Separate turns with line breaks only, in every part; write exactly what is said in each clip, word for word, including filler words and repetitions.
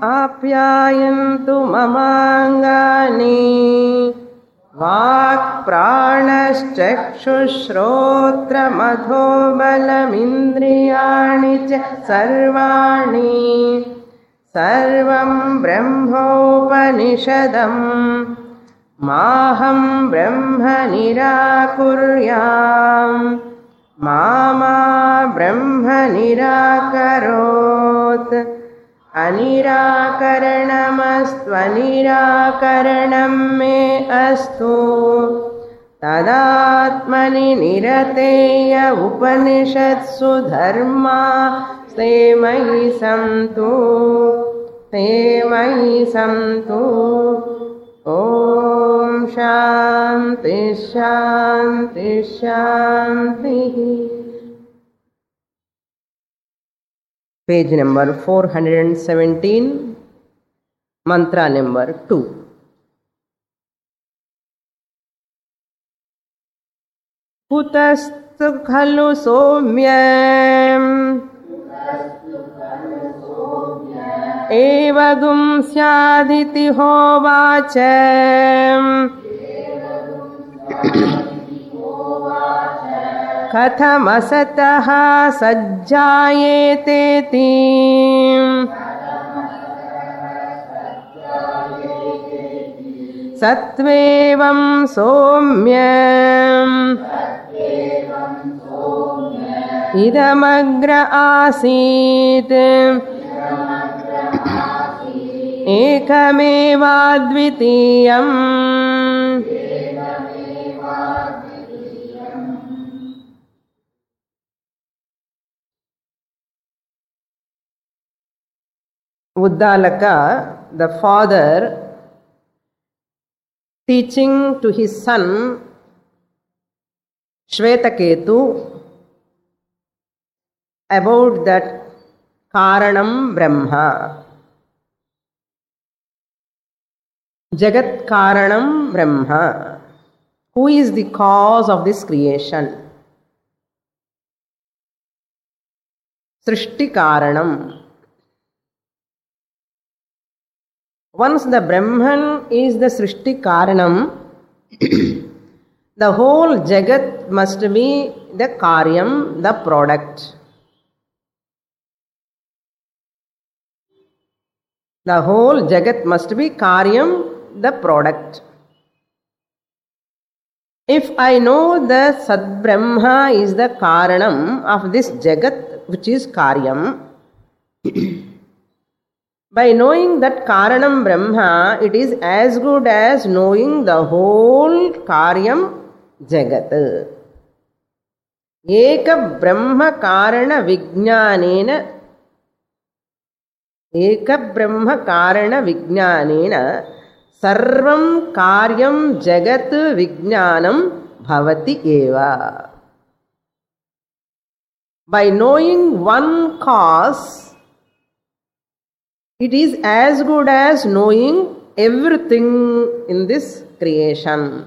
आप्यायन्तु ममाङ्गानि वाक्प्राणश्चक्षुश्रोत्रमथो बलमिन्द्रियाणि च सर्वाणि सर्वं ब्रह्मोपनिषदम् माहं ब्रह्म निराकुर्याम् मा मा ब्रह्म निराकरोत् अनिराकरणमस्त्वनिराकरणं मे अस्तु तदात्मनि निरतेय उपनिषत्सु धर्मा ते मयि सन्तु ते मयि सन्तु ॐ शान्ति शान्ति शान्तिः. Page number four hundred seventeen, mantra number two. Kutastu khalu somyam evagum syaditi hovacha कथमसतः सज्जायेतेति सत्वेवं सौम्यम् इदमग्र आसीत् एकमेवाद्वितीयम् Uddalaka, the father, teaching to his son Shvetaketu about that Karanam Brahma, Jagat Karanam Brahma, who is the cause of this creation, Srishti Karanam. Once the Brahman is the Srishti Karanam, the whole Jagat must be the Karyam, the product. The whole Jagat must be Karyam, the product. If I know the Sad Brahma is the Karanam of this Jagat, which is Karyam, by knowing that Karanam Brahma, it is as good as knowing the whole Karyam Jagat. Eka Brahma Karana Vijnanena Eka Brahma Karana Vijnanena Sarvam Karyam Jagat Vijnanam Bhavati Eva. By knowing one cause, it is as good as knowing everything in this creation.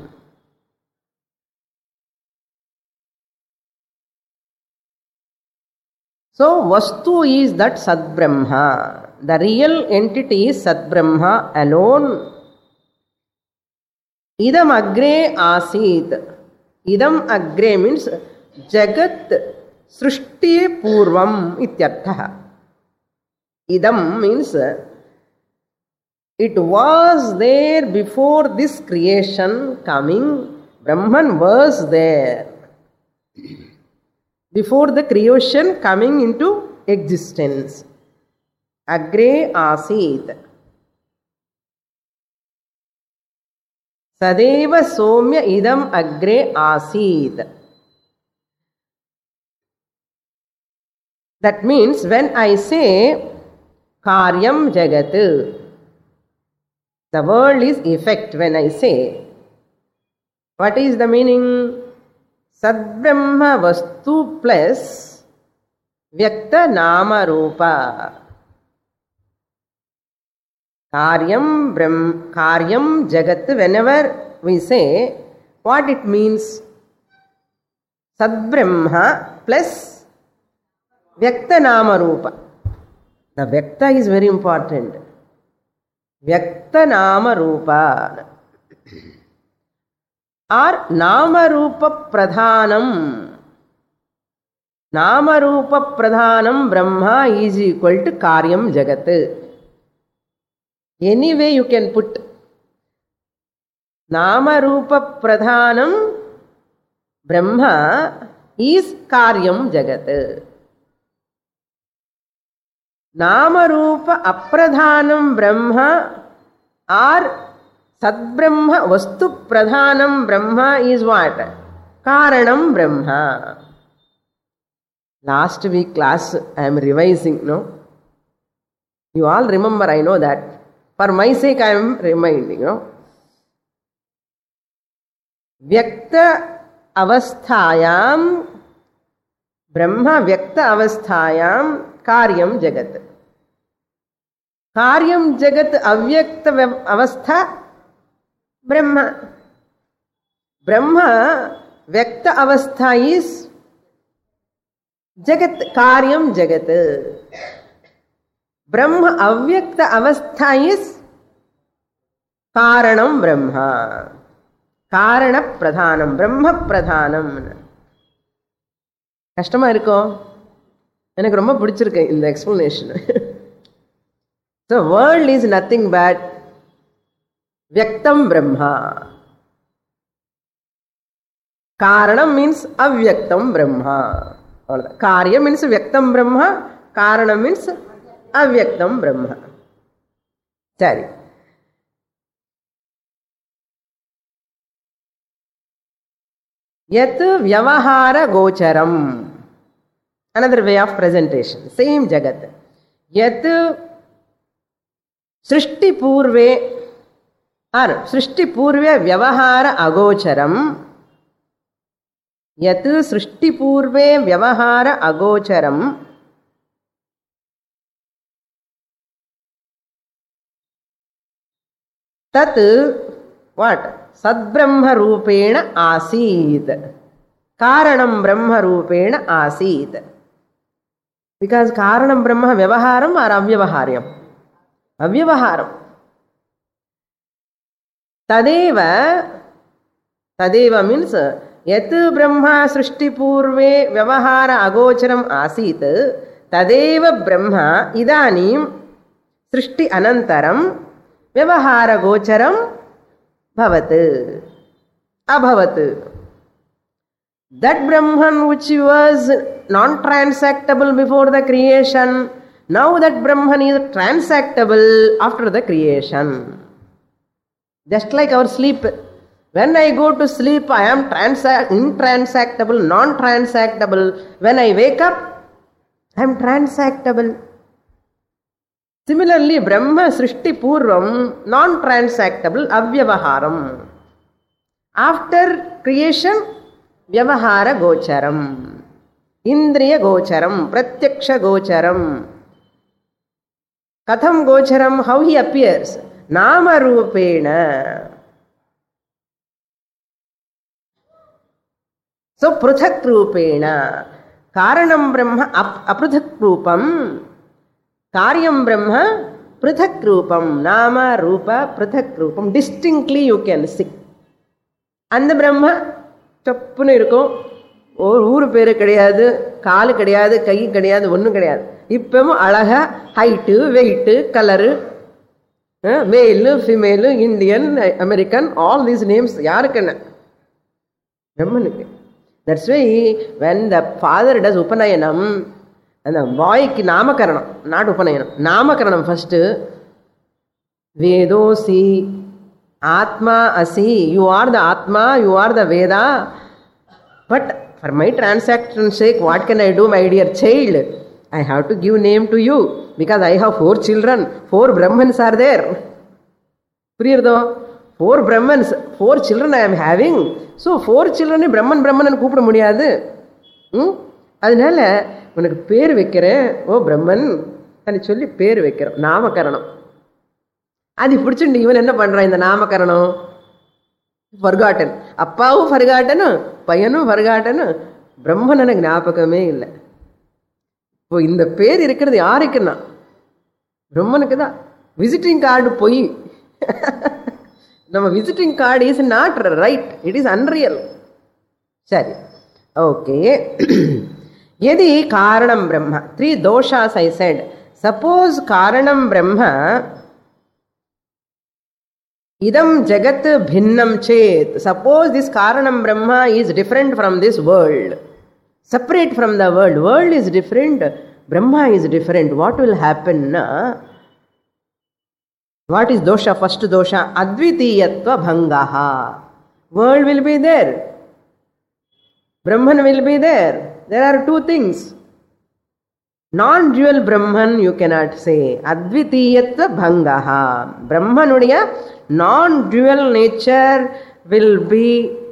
So, Vastu is that Sad Brahma. The real entity is Sad Brahma alone. Idam agre asit. Idam agre means Jagat Srishti Purvam ityartha. Idam means it was there before this creation coming. Brahman was there before the creation coming into existence. Agre asit. Sadeva somya idam agre asit. That means when I say Karyam Jagat, the word is effect when I say. What is the meaning? Sad Brahma Vastu plus Vyakta Nama Rupa. Karyam Brahm, Karyam Jagat, whenever we say, what it means? Sad Brahma plus Vyakta Nama Rupa. The Vyakta is very important. Vyakta Nama Rupa or Nama Rupa Pradhanam. Nama Rupa Pradhanam Brahma is equal to Karyam Jagat. Any way you can put Nama Rupa Pradhanam Brahma is Karyam Jagat. Nama Rupa Apradhanam Brahma or Sadbrahma Vastu Pradhanam Brahma is what? Karanam Brahma. Last week class I am revising, no? You all remember, I know that. For my sake I am reminding, no? Vyakta avasthayam Brahma Vyakta avasthayam Karyam Jagat. Karyam Jagat Avyakta avastha Brahma. Brahma Vyakta avastha is Jagat, Karyam Jagat. Brahma Avyakta avastha is Karanam Brahma. Karana Pradhanam. Brahma Pradhanam. கஷ்டமா இருக்கும். எனக்கு ரொம்ப பிடிச்சிருக்கு இந்த explanation. So world is nothing but Vyaktam Brahma. Karanam means Avyaktam Brahma. Karya means Vyaktam Brahma. Karanam means Avyaktam Brahma. Sari. Yat Vyavahara Gocharam. Another way of presentation. Same Jagat. Yat Srishti Purve or Srishti Purve Vyavahara Agocharam. Yat Srishti Purve Vyavahara Agocharam. Tat what? Sadbrahma Rupena Asid. Karanam Brahma Rupena Asid. Because Karanam Brahma Vyavaharam or Avyavaharyam? Avyavaharam. Tadeva, Tadeva means Yat Brahma Srishti Purve Vyavahara Agocharam Asit. Tadeva Brahma Idanim Srishti Anantaram Vyavahara Gocharam Bhavat. Abhavat. That Brahman which was non-transactable before the creation, now that Brahman is transactable after the creation. Just like our sleep. When I go to sleep, I am transa- intransactable, non-transactable. When I wake up, I am transactable. Similarly, Brahma Srishti Purvam, non-transactable, Avyavaharam. After creation, Vyavahara Gocharam. Indriya Gocharam, Pratyaksha Gocharam. Katham Gocharam, how he appears? Nama Rupena. So, Pruthak Rupena. Karanam Brahma Apruthak Rupam. Karyam Brahma Pruthak Rupam. Nama Rupa Pruthak Rupam. Distinctly you can see. And the Brahma டப்புன்னு இருக்கும். ஒரு ஊர் பேரு கிடையாது, காலு கிடையாது, கை கிடையாது, ஒன்றும் கிடையாது. இப்பவும் அழகா height, weight, colour, male, female, Indian, American, all these names யாருக்கு என்ன? பிரம்மனுக்கு. That's why when the father does உபநயனம், அந்த பாய்க்கு நாமகரணம், நாட் உபநயனம், நாமகரணம் ஃபர்ஸ்ட். வேதோசி Atma Asi, you are the Atma, you are the Veda. But for my transaction sake, what can I do, my dear child? I have to give name to you because I have four children. Four Brahmans are there. Four Brahmans, four children I am having. So four children Brahman Brahman and கூப்பிட முடியாது. அதனால உனக்கு பேர் வைக்கிறேன், ஓ பிரம்மன் అని சொல்லி பேர் வைக்கிறோம், நாமகரணம். அது பிடிச்சிட்டு இவன் என்ன பண்றான் இந்த நாமகரணம்? ஃபர்காட்டன். அப்பாவும் ஃபர்காட்டனு, பையனும் ஃபர்காட்டனு, பிரம்மன் எனக்கு ஞாபகமே இல்லை. இப்போ இந்த பேர் இருக்கிறது யாருக்குன்னா பிரம்மனுக்கு தான். விசிட்டிங் கார்டு பொய். நம்ம visiting card is not right, it is unreal. சரி, ஓகே. எதி காரணம் Brahma, three doshas I said. Suppose காரணம் Brahma, idam jagat bhinnam chet, suppose this karanam brahma is different from this world, separate from the world, world is different, brahma is different, what will happen? Na? What is dosha? First dosha, advitiyatva bhangaha. World will be there, Brahman will be there. There are two things. Non-dual Brahman you cannot say. Advitiyatva bhangaha. Brahmanudiya non-dual nature will be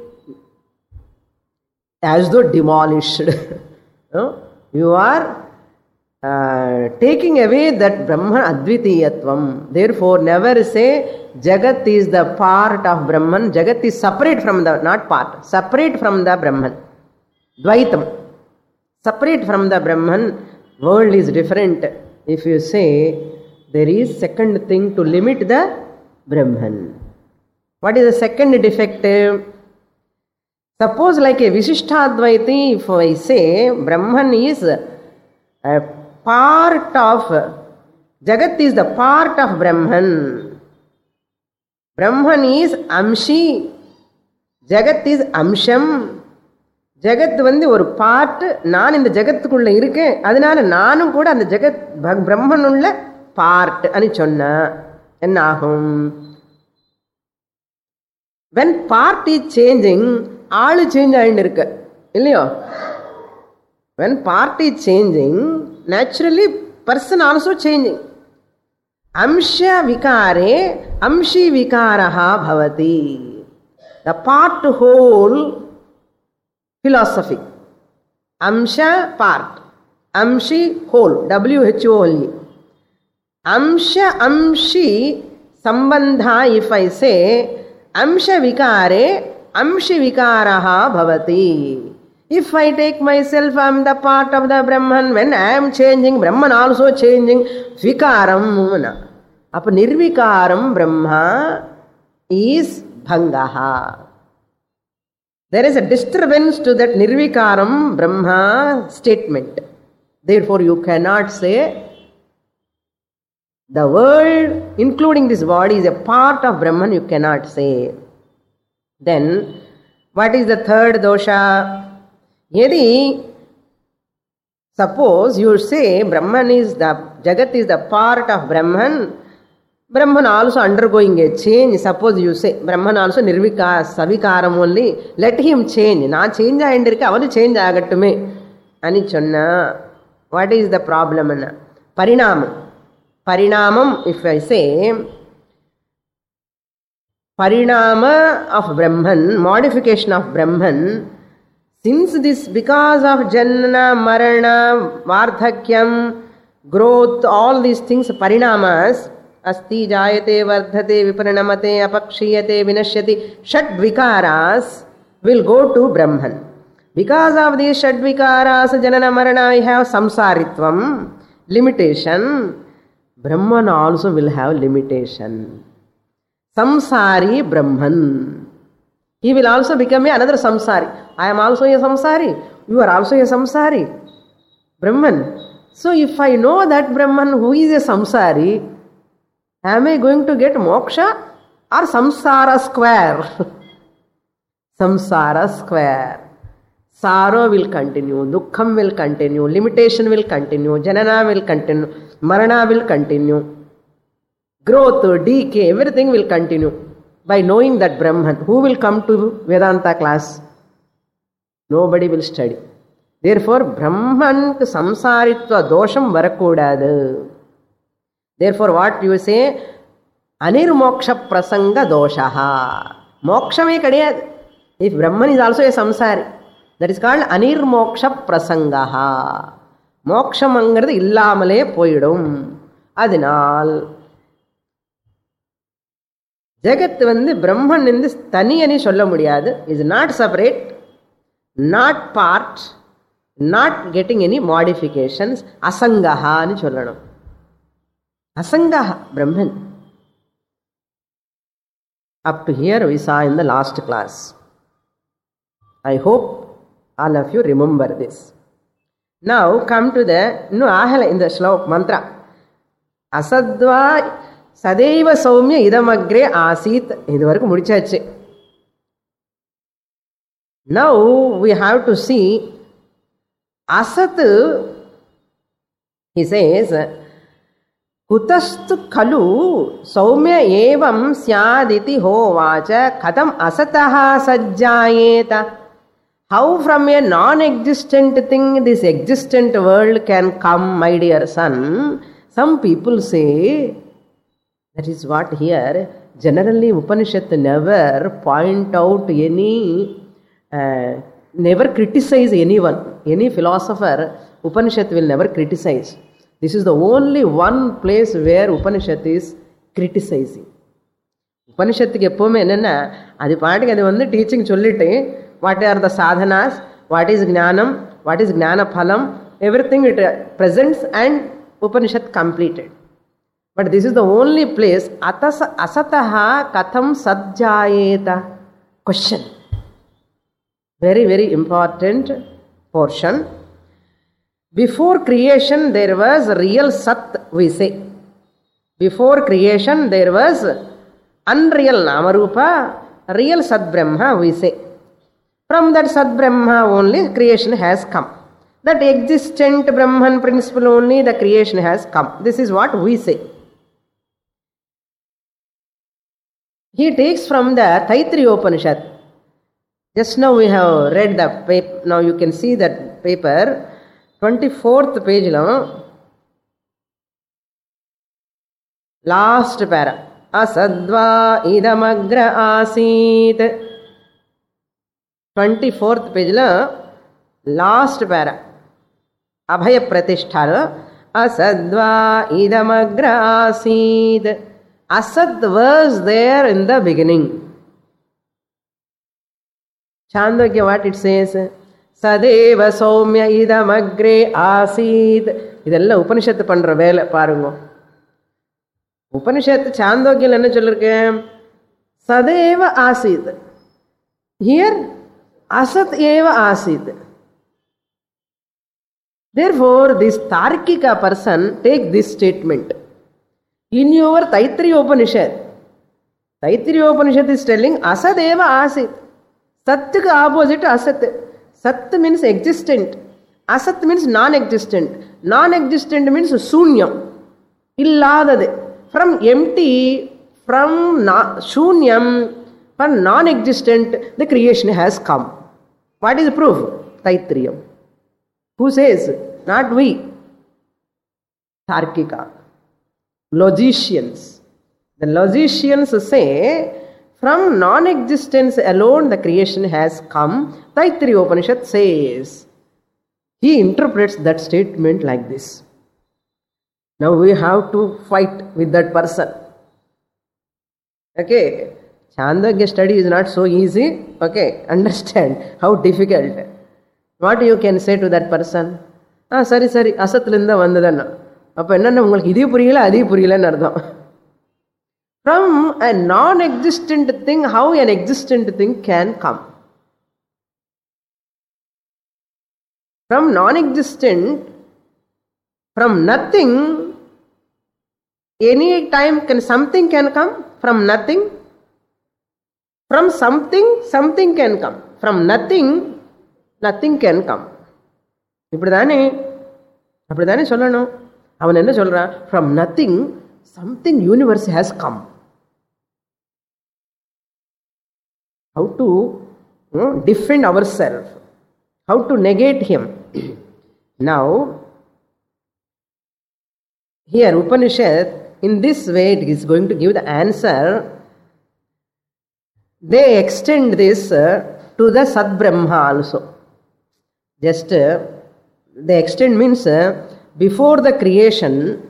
as though demolished. No? You are uh, taking away that Brahman Advitiyatvam. Therefore, never say Jagat is the part of Brahman. Jagat is separate from the, not part, separate from the Brahman. Dvaitam. Separate from the Brahman. World is different. If you say there is second thing to limit the Brahman. What is the second defect? Suppose like a Vishishtadvaiti, if I say Brahman is a part of, Jagat is the part of Brahman. Brahman is Amshi, Jagat is Amsham. ஜெகத் வந்து ஒரு part, நான் இந்த ஜெகத்துக்குள்ள இருக்கேன், அதனால நானும் கூட அந்த ஜெகத் பிரம்மனுள்ள பார்ட் అని சொன்ன என்ன ஆகும்? when part is changing, ஆளு சேஞ்ச் ஆயிட்டு இருக்கு இல்லையோ? when part is changing, naturally person also changing. அம்ச விகாரே அம்சி விகாரஹா பவதி. the part whole philosophy. Amsha part, Amshi whole, W H O only. Amsha Amshi Sambandha, if I say Amsha Vikare, Amshi Vikaraha Bhavati. If I take myself, I am the part of the Brahman. When I am changing, Brahman also changing. Vikaram Muna. Appa Nirvikaram Brahma is Bhangaha. There is a disturbance to that Nirvikaram Brahma statement. Therefore, you cannot say the world, including this body, is a part of Brahman. You cannot say. Then, what is the third dosha? Yadi, suppose you say Brahman is the, Jagat is the part of Brahman, Brahman also undergoing a change. Suppose you say Brahman also nirvika savikaram only, let him change. நான் change ஆகிட்டு அவரு change ஆகட்டுமே అని சொன்னா, what is the problem? பரிணாமம். பரிணாமம், if I say parinama of Brahman, modification of Brahman, since this because of janana, marana, vardhakyam, growth, all these things, parinamas, asti jayate vardhate viparinamate apakshiyate vinashyati, षड vikaras will go to Brahman. Because of these षड vikaras, janana marana, I have samsaritvam, limitation. Brahman also will have limitation. Samsari Brahman. He will also become another samsari. I am also a samsari. You are also a samsari. Brahman. So if I know that Brahman who is a samsari, am I going to get moksha or samsara square? Samsara square. Sorrow will continue, dukkham will continue, limitation will continue, janana will continue, marana will continue, growth, decay, everything will continue by knowing that Brahman. Who will come to Vedanta class? Nobody will study. Therefore, Brahman samsaritva dosham varakudadu. Therefore, what you say? Anirmoksha prasanga doshaha. Mokshame kadiyad. If Brahman is also a samsari, that is called anirmoksha prasangaha. மோக்ஷமங்கிறது இல்லாமலே போயிடும். அதனால் ஜெகத் வந்து பிரம்மன் வந்து தனியனி சொல்ல முடியாது. Is not separate, not part, not getting any modifications. அசங்கஹான்னு சொல்லணும். Asanga Brahman. Up to here we saw in the last class. I hope all of you remember this. Now come to the no ahala in the slok mantra. Asadva Sadeva Soumya Idamagre Asit. Iduvarku mudichachu. Now we have to see Asat. He says, Kutastu Kalu Soumya Evam Syaditi Hovacha Katam Asataha Sajjayeta. How from a non-existent thing this existent world can come, my dear son? Some people say, that is what here, generally Upanishad never point out any, uh, never criticize anyone. Any philosopher, Upanishad will never criticize. This is the only one place where Upanishad is criticizing. Upanishad ku eppovume enna adu paatike adu vandu teaching sollite what are the sadhanas, what is jnanam, what is jnana phalam, everything it presents and Upanishad completed. But this is the only place atas asataha katham sajjayeta. Question. Very very important portion. Before creation there was real Sat, we say. Before creation there was unreal Namarupa, real Sat Brahma, we say. From that Sat Brahma only creation has come. That existent Brahman principle only the creation has come. This is what we say. He takes from the Taittiriya Upanishad. Just now we have read the paper. Now you can see that paper. twenty-fourth page lo, last para. Asadva idamagra asit. twenty-fourth page lo, last para. Abhaya pratishtha. Asadva idamagra asit. Asad was there in the beginning. Chandogya, what it says? Sadeva Soumya idamagre asid. இதெல்லாம் உபனிஷத்து பண்ற வேலை பாருங்க. உபனிஷத்து சாந்தோக்கியம் என்ன சொல்லிருக்கேன்? சதேவ ஆசீத். Here asat eva asid. Therefore this Tarkika person take this statement. In your Taittiriya Upanishad, Taittiriya Upanishad is telling asad eva asid. Sat ka opposite asat. Sat means existent. Asat means non-existent. Non-existent means shunyam. Illadade. From empty, from na- shunyam, from non-existent, the creation has come. What is the proof? Taittiriya. Who says? Not we. Tarkika. Logicians. The logicians say, from non-existence alone the creation has come. Taittiriya Upanishad says. He interprets that statement like this. Now we have to fight with that person. Okay. Chandogya study is not so easy. Okay. Understand how difficult. What you can say to that person? Ah, sorry, sorry. Asatlinda vandadana. அப்போ என்னென்ன உங்களுக்கு இதே புரியல அதே புரியலன்னு அர்த்தம். From a non-existent thing, how an existent thing can come? From non-existent, from nothing, any time can something can come. From nothing, from something, something can come. From nothing, nothing can come. இப்படிதானே அப்படிதானே சொல்லணும். அவன் என்ன சொல்றான்? From nothing, something universe has come. How to you know, defend ourselves? How to negate him? Now, here Upanishad, in this way it is going to give the answer. They extend this uh, to the Sat Brahma also. Just uh, they extend means uh, before the creation,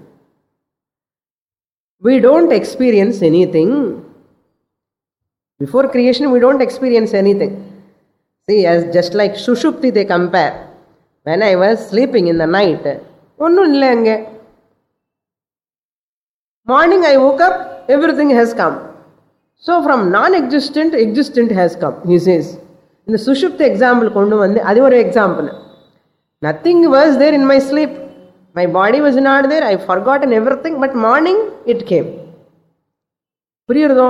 we don't experience anything. Before creation, we don't experience anything. See, as just like Sushupti they compare. When I was sleeping in the night, onnum illa ange. Morning I woke up, everything has come. So from non-existent, existent has come, he says. In the Sushupta example, kondu vande, adu oru example. Nothing was there in my sleep. My body was not there. I forgotten everything, but morning it came. Puriyurudho?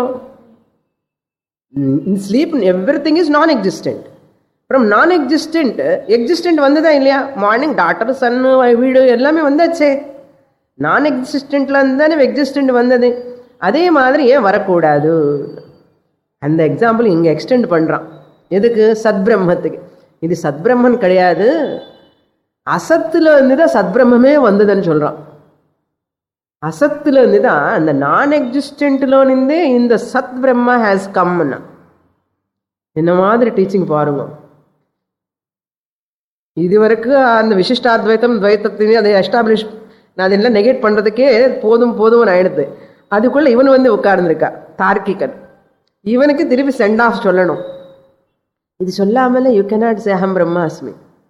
In sleep, everything is non-existent. From non-existent, existent vandada illaya? Morning, daughter, son, video, ellame vandache. Non-existent la irundane existent vandade. அதே மாதிரி ஏன் வரக்கூடாது? அந்த example இங்க extend பண்றான். எதுக்கு? சத்பிரம்மத்துக்கு. இது சத்பிரம்மன் கிடையாது, அசத்துல இருந்துதான் சத்பிரம்மே வந்ததுன்னு சொல்றான். அசத்துல இருந்துதான் அந்த நான் எக்ஸிஸ்டன்ட்ல இருந்தே இந்த சத் பிரம்ம ஹேஸ் கம்னா. என்ன மாதிரி டீச்சிங் பாருங்க. இதுவரைக்கும் அந்த விசிஷ்டாத்வைத்தம் துவைத்தத்தையும் அதை எஸ்டாப்ளிஷ் நான் அதெல்லாம் நெகேட் பண்றதுக்கே போதும் போதும் ஆயிடுது. அதுக்குள்ள இவன் வந்து உட்கார்ந்துருக்கா தார்க்கிகன். இவனுக்கு திருப்பி சென்ட் ஆஃப் சொல்லணும். இது சொல்லாமல யூ கேனாட் சே அஹம் பிரம்மாஸ்மி.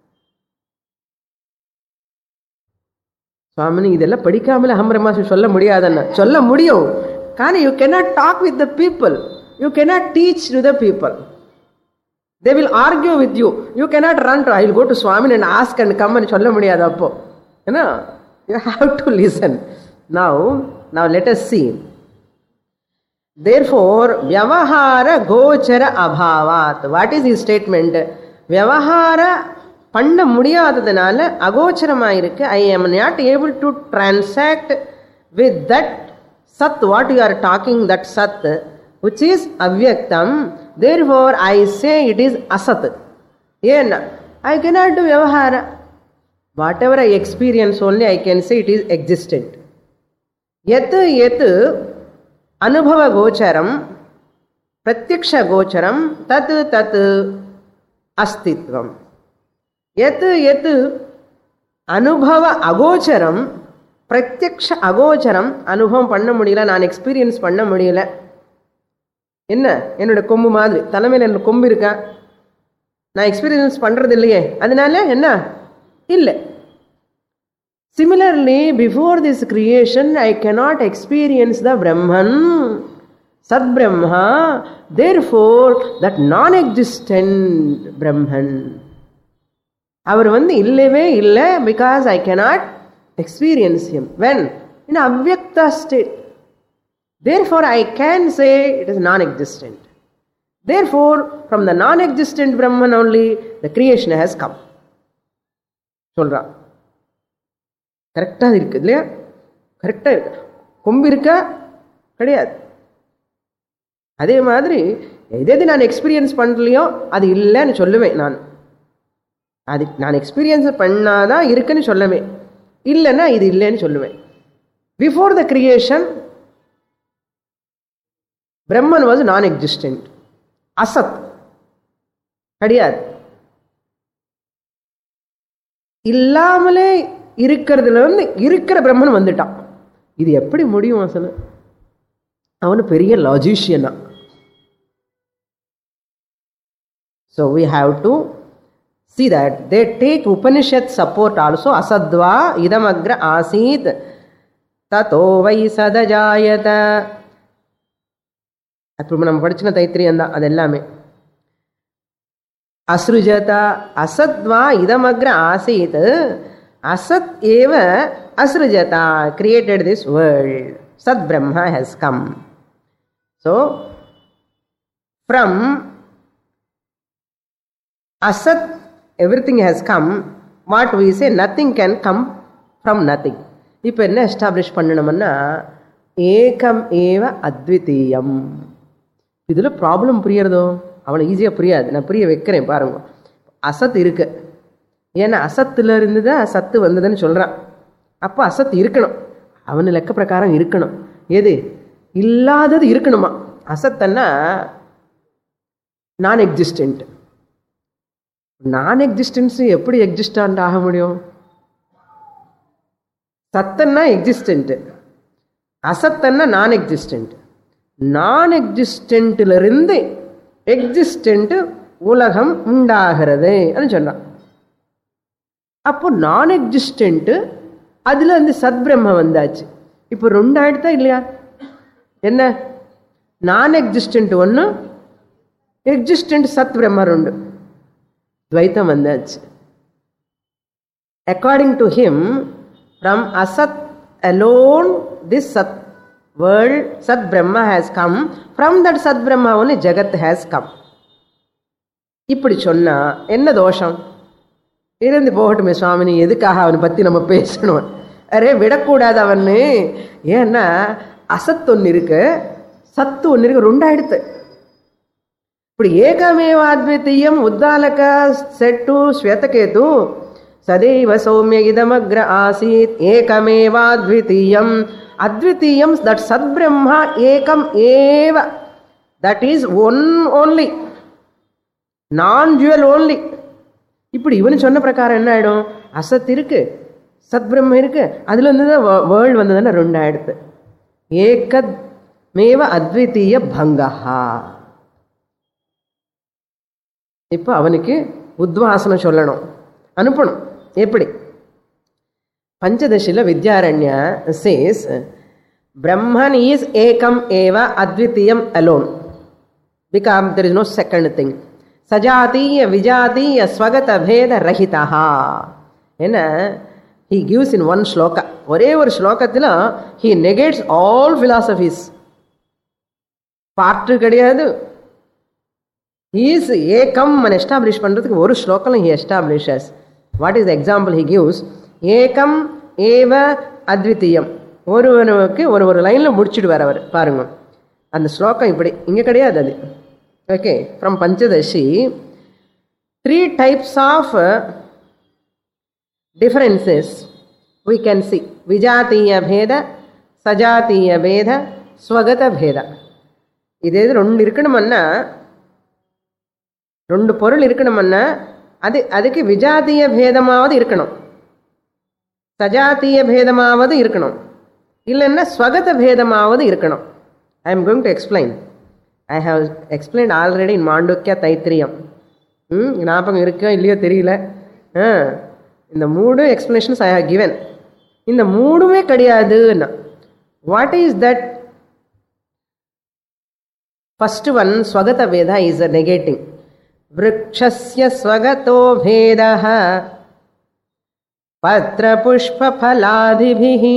சுவாமி இதெல்லாம் படிக்காமல அஹம் பிரம்மாஸ்மி சொல்ல முடியாதுன்னா சொல்ல முடியும். కానీ you cannot talk with the people, you cannot teach to the people. They will argue with you. You cannot run to I will go to Swami and ask and come ன்னு சொல்ல முடியாது. அப்போ ஏன்னா you have to listen. Now Now let us see. Therefore, vyavahara gochara abhavat. What is his statement? Vyavahara panna mudiyadadanaala agocharamai irukku. I am not able to transact with that sat, what you are talking, that sat, which is avyaktam. Therefore, I say it is asat. Yena, I cannot do vyavahara. Whatever I experience only, I can say it is existent. यत यत अनुभव गोचरम प्रत्यक्ष गोचरम तत् तत् अस्तित्वम. यत यत अनुभव अगोचरम प्रत्यक्ष अगोचरम अनुभवம் பண்ண முடியல, நான் எக்ஸ்பீரியன்ஸ் பண்ண முடியல. என்ன என்னோட கொம்பு மாதிரி தலைமையில் என்ன கொம்பு இருக்கா, நான் எக்ஸ்பீரியன்ஸ் பண்றது இல்லையே, அதனால என்ன இல்லை. Similarly, before this creation, I cannot experience the Brahman, Sat Brahma. Therefore, that non-existent Brahman, அவர் வந்து இல்லவே இல்லை, because I cannot experience him. When? In avyakta state. Therefore, I can say it is non-existent. Therefore, from the non-existent Brahman only, the creation has come. சொல்றான். கரெக்டாக இருக்குது இல்லையா? கரெக்டாக இருக்கு. கொம்பு இருக்கா? கிடையாது. அதே மாதிரி எது எது நான் எக்ஸ்பீரியன்ஸ் பண்ணலையோ அது இல்லைன்னு சொல்லுவேன். நான் அது நான் எக்ஸ்பீரியன்ஸ் பண்ணாதான் இருக்குன்னு சொல்லுவேன், இல்லைன்னா இது இல்லைன்னு சொல்லுவேன். Before the creation Brahman was non existent, அசத் கிடையாது. இல்லாமலே இருக்கிறதுல இருந்து இருக்கிற பிரம்மன் வந்துட்டான். இது எப்படி முடியும்? அசல அவனு பெரிய லாஜிஷியனா. So we have to see that they take Upanishad support also. Asadva idamagra asit tato vai sadajayata. அப்புறம் நம்ம படிச்சின தைத்திரியம் தான் அது எல்லாமே. அஸ்ருஜதா அசத்வா இதமக்ர ஆசீத் asat eva asrujata created this world. Sat Brahma has come. So from asat everything has come. What we say, nothing can come from nothing. இப்போ என்ன establish பண்ணணும்னா ஏகம் ஏவ அத்விதீயம். இதில் ப்ராப்ளம் புரியறதோ? அவனை ஈஸியாக புரியாது, நான் புரிய வைக்கிறேன் பாருங்க. அசத் இருக்கு, ஏன்னா அசத்துல இருந்து தான் சத்து வந்ததுன்னு சொல்றான். அப்போ அசத் இருக்கணும், அவனு லெக்க பிரகாரம் இருக்கணும். எது இல்லாதது இருக்கணுமா? அசத்தன்னா நான் எக்ஸிஸ்டன்ட். நான் எக்ஸிஸ்டன்ஸ் எப்படி எக்ஸிஸ்டன்ட் ஆக முடியும்? சத்தன்னா எக்ஸிஸ்டன்ட், அசத்தன்னா நான் எக்ஸிஸ்டன்ட். நான் எக்ஸிஸ்டன்ட்ல இருந்து எக்ஸிஸ்டன்ட் உலகம் உண்டாகிறது சொல்றான். அப்போ நான் எக்ஸிஸ்டன்ட் அதுல இருந்து சத் பிரம்ம வந்தாச்சு. இப்போ ரெண்டு ஆயிடுதா இல்லையா? என்ன? நான் எக்ஸிஸ்டன்ட் ஒன்று, எக்ஸிஸ்டன்ட் சத் பிரம்ம ரெண்டு, துவைத்தம் வந்தாச்சு. அக்கார்டிங் டு ஹிம், ஃப்ரம் அசத் alone this sat world, sat brahma has come. From that sat brahma only jagat has come. இப்படி சொன்னா என்ன தோஷம்? இருந்து போகட்டுமே சுவாமினி, எதுக்காக அவனை பத்தி நம்ம பேசணும்? அரே விடக்கூடாது அவன்னு. ஏன்னா அசத் ஒன்று இருக்கு, சத்து ஒன்று இருக்கு, ரெண்டாயிடுத்து. இப்படி ஏகமேவாத்விதீயம் உத்தாலக செட்டு ஸ்வேதகேது சதைவ சௌமிய இதமக்ர ஆசீத் ஏகமேவாத்விதீயம். அத்விதீயம், தட் சத் பிரம்மா ஏகம் ஏவ, that is one only, non dual only. இப்படி இவனு சொன்ன பிரகாரம் என்ன ஆயிடும்? அசத் இருக்கு, சத் பிரம்ம இருக்கு, அதுல இருந்து தான் வேர்ல்டு வந்ததுன்னா ரெண்டு ஆயிடுத்து. ஏகமேவ அத்விதீய பங்கஹா. இப்போ அவனுக்கு உத்வாசனம் சொல்லணும், அனுப்பணும். எப்படி? பஞ்சதசில வித்யாரண்ய சேஸ் பிரம்மன் இஸ் ஏகம் ஏவ அத்விதீயம் alone, because there is no second thing. சஜாதீய விஜாதீய ஸ்வகத பேத ரஹிதா. என்ன he gives in one shloka, ஒரே ஒரு ஸ்லோகத்தில் he negates all philosophies. பாட்டு கிடையாது. he is ஏகம் எஸ்டாப்ளிஷ் பண்றதுக்கு ஒரு ஸ்லோகம் he establishes. What is the example he gives? ஏகம் ஏவ அத்விதீயம். ஒருவனுக்கு ஒரு ஒரு லைன்ல முடிச்சுடுவார் அவர். பாருங்க, அந்த ஸ்லோகம் இப்படி இங்க கிடையாது அது. Okay, from Panchadasi three types of differences we can see. விஜாதீய பேத, சஜாதீய பேத, ஸ்வகத பேத. இதே ரெண்டு இருக்கணுமன்னா, ரெண்டு பொருள் இருக்கணுமன்னா அது அதுக்கு விஜாதீய பேதமாவது இருக்கணும், சஜாதீய பேதமாவது இருக்கணும், இல்லைன்னா ஸ்வகத பேதமாவது இருக்கணும். I am going to explain. I have explain already in Mandukya Taittiriyam. ம் ஞாபகம் இருக்கோ இல்லையோ தெரியல. இந்த மூணு எக்ஸ்பிளனேஷன்ஸ் ஐ ஹவ் கிவன். இந்த மூணுமே கிடையாதுன்னா what is that? First one ஸ்வகத பேதா இஸ் அ நெகேட்டிங். விருக்ஷஸ்ய ஸ்வகதோ பேதஹ பத்ர புஷ்ப ஃபலாதிபிஹி.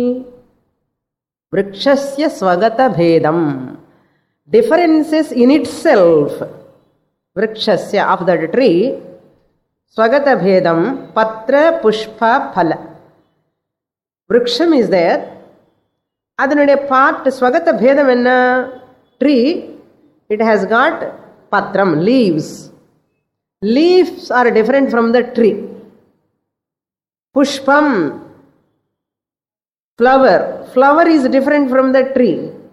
விருக்ஷஸ்ய ஸ்வகத பேதம், differences in itself. விருக்ஷஸ்ய of that tree, ஸ்வகத பேதம் பத்ர புஷ்ப ஃபல. விருக்ஷம் is there, அதனுடைய பார்ட் ஸ்வகத பேதம் என்ன? Tree, it has got patram, leaves. Leaves are different from the tree. Pushpam, flower. Flower is different from the tree.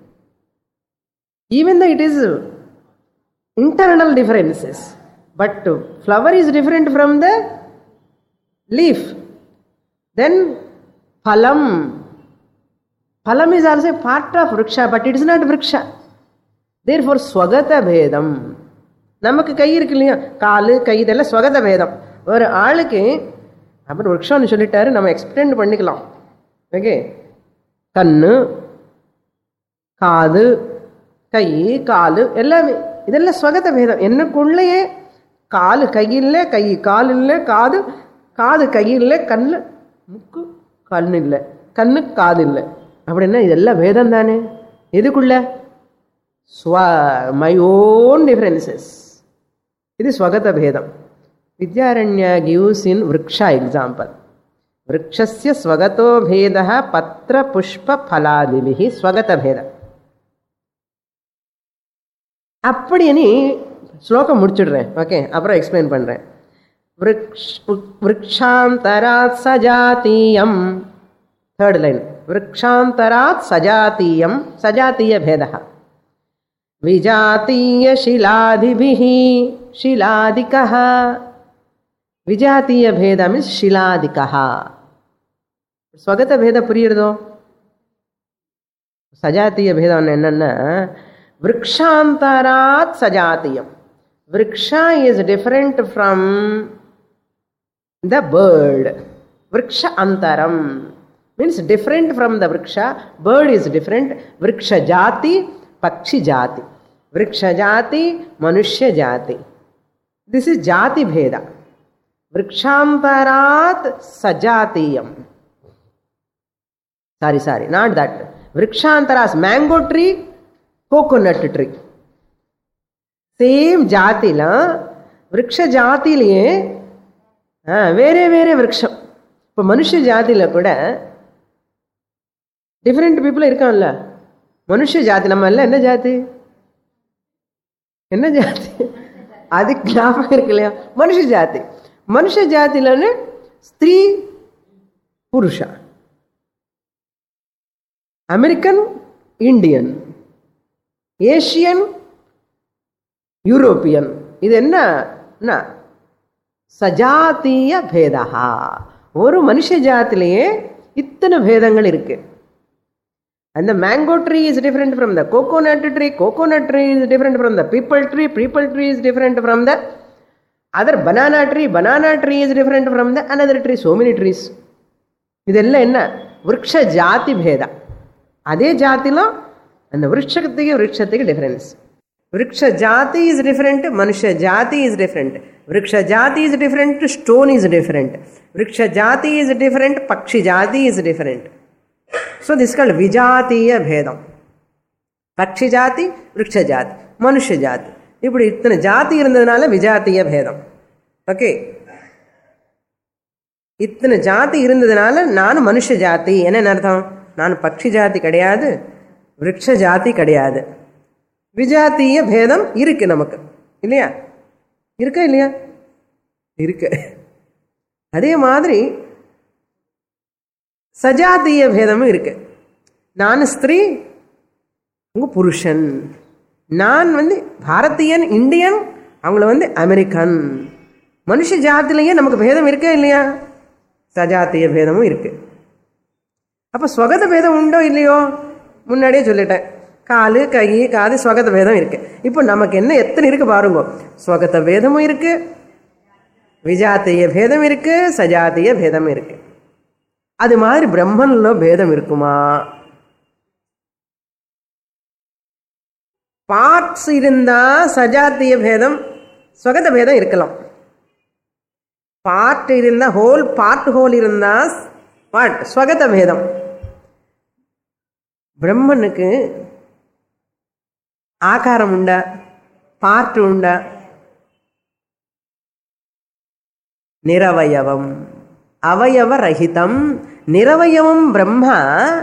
Even though it is internal differences, but flower is different from the leaf. Then phalam. Phalam is also part of vriksha, but it is not vriksha. Therefore swagata bhedam. நமக்கு கை இருக்கு இல்லையா, காலு கை, இதெல்லாம் ஸ்வகத பேதம். ஒரு ஆளுக்கு அப்புறம் விருட்சம்னு சொல்லிட்டாரு, நம்ம எக்ஸ்பிளைன் பண்ணிக்கலாம். ஓகே, கண்ணு, காது, கை, காலு எல்லாமே இதெல்லாம் ஸ்வகத பேதம். என்னக்குள்ளேயே காலு கையில், கை கால் இல்லை, காது காது கையில், கண்ணு முக்கு கண்ணு இல்லை, கண்ணு காது இல்லை. அப்படின்னா இதெல்லாம் வேதம் தானே. எதுக்குள்ள? ஸ்வ மை ஓன் டிஃபரன்சஸ். இது ஸ்வகத பேதம். வித்யாரண்ய gives in விருக்ஷா எக்ஸாம்பிள். விருக்ஷஸ்ய ஸ்வகதோ பேதஹ பத்ர புஷ்ப ஃபலாதிபிஹி ஸ்வகத பேதம். அப்படி நீ ஸ்லோகம் முடிச்சுடுறேன். ஓகே, அப்புறம் எக்ஸ்பிளைன் பண்றேன். விருக்ஷாந்தராத் சஜாதீயம். Third line. விருக்ஷாந்தராத் சஜாதீயம், சஜாதீய பேதஹ. விஜாதீய ஷிலாதிபிஹி ஷிலாதிகஹ. விஜாதீய பேதம் இஸ் ஷிலாதிகஹ. ஸ்வகத பேத புரியுறதோ? சஜாத்திய பேதம் என்னன்னா, விருக்ஷாந்தராத் சஜாத்தியம். விருக்ஷா is different from the bird. விருக்ஷ அந்தரம். means different from the vriksha. Bird is different. Vriksha jati, pakshi jati. Vriksha jati, manushya jati. This is jati bheda. Vrikshamtarat sajatiyam. Sorry, sorry, not that. Vrikshantaras, mango tree, coconut tree. Same jatila, vriksha jatiliye, வேறே வேறே விரக்ஷம். இப்போ மனுஷ ஜாதியில் கூட different people இருக்கான்ல. மனுஷ ஜாதி நம்ம எல்லாம் என்ன ஜாதி என்ன ஜாதி அது ஞாபகம் இருக்கு இல்லையா? மனுஷ ஜாதி. மனுஷ ஜாதியிலன்னு ஸ்திரீ புருஷா, அமெரிக்கன் இந்தியன், ஏஷியன் யூரோப்பியன். இது என்ன சஜாத்திய பேதா. ஒரு மனுஷ ஜாத்திலேயே இத்தனை பேதங்கள் இருக்கு. அந்த mango tree is different from the coconut tree, coconut tree is different from the peepal tree, peepal tree is different from the other banana tree, banana tree is different from the another tree, so many trees. இதெல்லாம் என்ன? விருட்ச ஜாதி பேதா. அதே ஜாத்திலும் அந்த விருட்சத்துக்கு விருட்சத்துக்கு difference. Vriksha jati is different, Manusha jati is different. Vriksha jati is different, stone is different. Vriksha jati is different, Pakshi jati is different. So this is called Vijatiya Bhedam. Pakshi jati, Vriksha jati, Manusha jati. இப்படி இத்தனை ஜாதி இருந்ததுனால விஜாத்திய பேதம். Okay, இத்தனை ஜாதி இருந்ததுனால நான் மனுஷ ஜாதி. என்ன அர்த்தம்? நான் பக்ஷி ஜாதி கிடையாது, விருட்ச ஜாதி கிடையாது. விஜாத்திய பேதம் இருக்கு நமக்கு இல்லையா? இருக்கா இல்லையா? இருக்கு. அதே மாதிரி சஜாத்திய பேதமும் இருக்கு. நான் ஸ்திரீ, உங்க புருஷன். நான் வந்து பாரதியன், இந்தியன், அவங்கள வந்து அமெரிக்கன். மனுஷ ஜாத்திலேயே நமக்கு பேதம் இருக்கா இல்லையா? சஜாத்திய பேதமும் இருக்கு. அப்ப ஸ்வகத பேதம் உண்டோ இல்லையோ? முன்னாடியே சொல்லிட்டேன். காலு, கை, காது, ஸ்வகத பேதம் இருக்கு. இப்போ நமக்கு என்ன எத்தனை இருக்கு பாருங்க. ஸ்வகத பேதமும் இருக்கு, விஜாத்திய பேதம் இருக்கு, சஜாத்திய பேதம் இருக்கு. அது மாதிரி பிரம்மன்ல பேதம் இருக்குமா? பார்ட்ஸ் இருந்தா சஜாத்திய பேதம், ஸ்வகத பேதம் இருக்கலாம். பார்ட் இருந்தா, ஹோல் பார்ட் ஹோல் இருந்தா பார்ட் ஸ்வகத பேதம். பிரம்மனுக்கு ஆகாரம் உண்டா? பார்ட் உண்டா? நிரவயவம், அவயவ ரஹிதம், நிரவயவம் Brahma.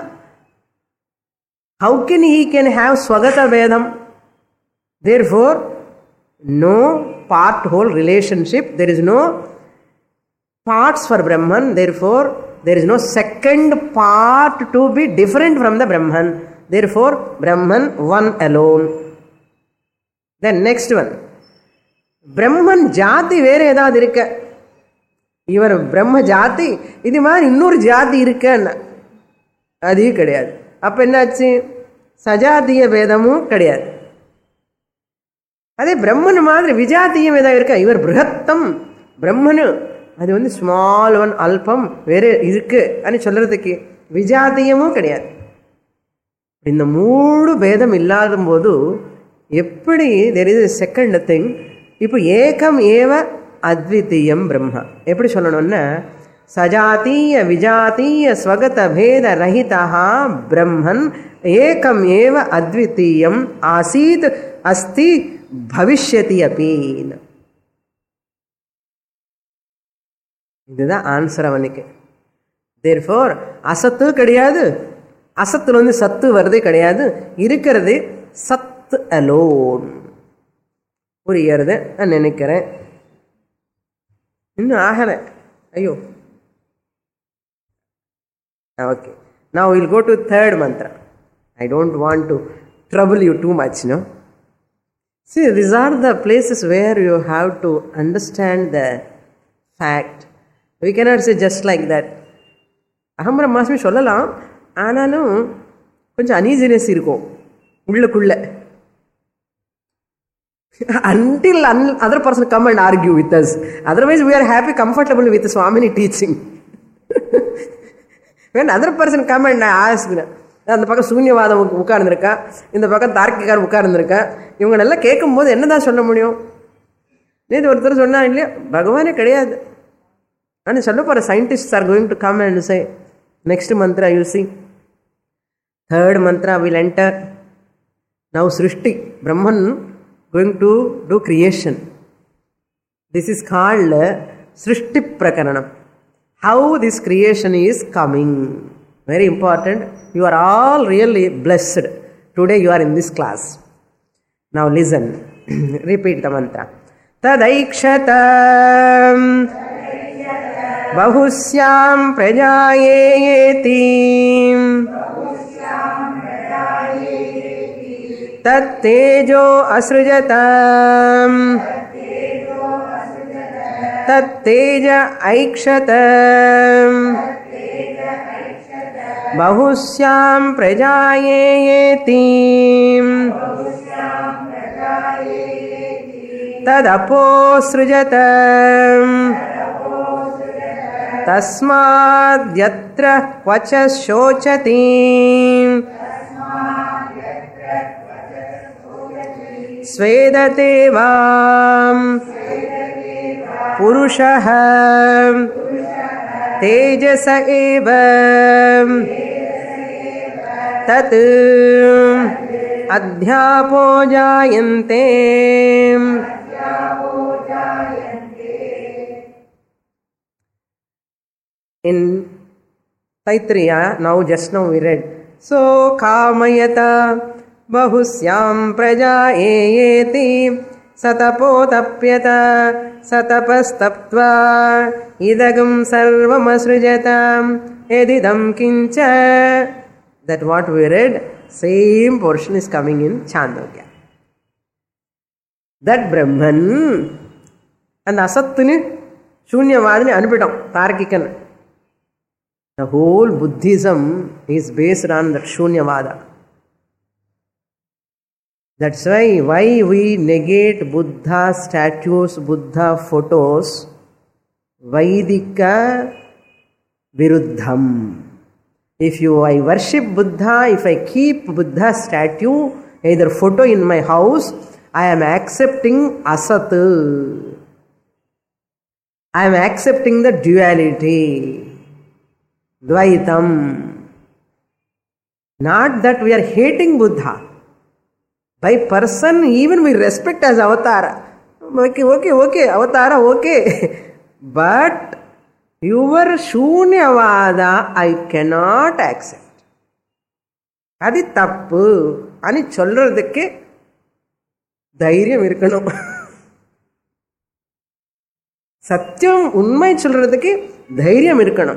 How can he can have swagata vedam? Therefore, no part-whole relationship. There is no parts for Brahman. Therefore, there is no second part to be different from the Brahman. Therefore, Brahman one alone. Then next one. Brahman jati வேறு ஏதாவது இருக்க? இவர் பிரம்ம ஜாதி, இது மாதிரி இன்னொரு ஜாதி இருக்கன்னா அது கிடையாது. அப்ப என்னாச்சு? சஜாத்திய வேதமும் கிடையாது. அதே பிரம்மன் மாதிரி விஜாத்தியம் ஏதாவது இருக்கா? இவர் பிருகத்தம் பிரம்மனு, அது வந்து ஸ்மால் ஒன், அல்பம் வேறு இருக்கு అని சொல்றதுக்கு விஜாத்தியமும் கிடையாது. இந்த மூணு பேதம் இல்லாத போது எப்படி there is a second thing? இப்போ ஏகம் ஏவ அத்விதீயம் பிரம்ம எப்படி சொல்லணும்னா, சஜாத்திய விஜாத்திய ஸ்வகத பேத ரஹிதா பிரம்மன் ஏகம் ஏவ அத்விதீயம் ஆசீத் அஸ்தி பவிஷ்யதி அப்பீன். இதுதான் ஆன்சர் அவனுக்கு. therefore அசத்து கிடையாது, அசத்துல வந்து சத்து வருது கிடையாது, இருக்கிறது சத்து அலோன். புரியறது நான் நினைக்கிறேன். இன்னும் ஆகல. ஐயோ, okay. now we'll go to third mantra. I don't want to trouble you too much, no? See, these are the places where you have to understand the fact. We cannot say just like that. அகம் பிரம்மாஸ்மி சொல்லலாம், ஆனாலும் கொஞ்சம் uneasiness இருக்கும் உள்ளுக்குள்ள. Until other person come and argue with us. Otherwise we are happy, comfortable with Swamini teaching. when other person come and ask, அந்த பக்கம் சூன்யவாதம் உட்கார்ந்துருக்கா, இந்த பக்கம் தார்க்கிகார் உட்கார்ந்துருக்கா, இவங்களெல்லாம் கேட்கும் போது என்னதான் சொல்ல முடியும்? நேற்று ஒருத்தர் சொன்னா இல்லையா, பகவானே கிடையாது. ஆனால் சொல்ல போகிற scientist are going to come and say next mantra you see third mantra will enter. Now Srishti, Brahman going to do creation. This is called Srishti Prakaranam. How this creation is coming. Very important. You are all really blessed. Today you are in this class. Now listen. Repeat the mantra. Tadaikshata bahusyam prajayeti तत्तेजो असृजतम् तत्तेज ऐक्षतम् बहुस्यां प्रजायेति तदपोसृजतम् तस्माद्यत्र क्वच शोचति स्वेदते वां पुरुषः तेजस एव तत् अध्यापो जायन्ते. In Taittiriya, now just now we read, so kamayata बहुस्यां प्रजायेति सतपोतप्यत सतपस्तप्त्वा इदगं सर्वमसृजतां यदिदं किञ्च. That what we read, same portion is coming in Chandogya. That Brahman and Asattuni Shunyavadini Anupitam Tarkikan. The whole Buddhism is based on that Shunyavada. That's why why we negate Buddha statues, Buddha photos, Vaidika Viruddham. If you I worship Buddha, if I keep Buddha statue, either photo in my house, I am accepting Asat. I am accepting the duality, Dvaitam. Not that we are hating Buddha. By person, even we respect as Avatara. Okay, okay, okay, Avatara, okay. But your Shunyavada, I cannot accept. Adi tappu. Ani cholradhukku தைரியம் இருக்கணும். சத்தியம் உண்மை சொல்றதுக்கு தைரியம் இருக்கணும்.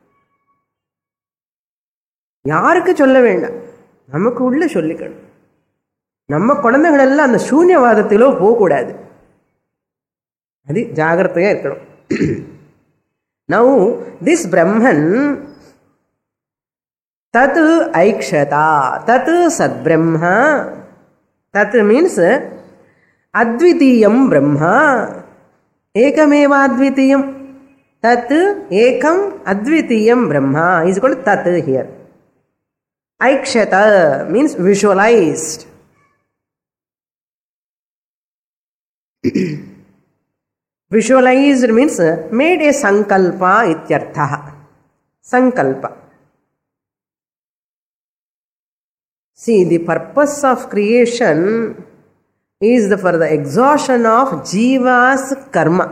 யாருக்கு சொல்ல வேண்டாம், நமக்கு உள்ள சொல்லிக்கணும். நம்ம குழந்தைகள் எல்லாம் அந்த சூன்யவாதத்திலோ போகக்கூடாது. அது ஜாகிரதையா இருக்கணும். Now this Brahman tat aikshata, tat sadbrahma. Tat means advitiyam brahma, ekameva advitiyam. Tat ekam advitiyam brahma is called tat here. Aikshata means visualized. Visualized means made a sankalpa ityartha. Sankalpa. See, the purpose of creation is the, for the exhaustion of jiva's karma.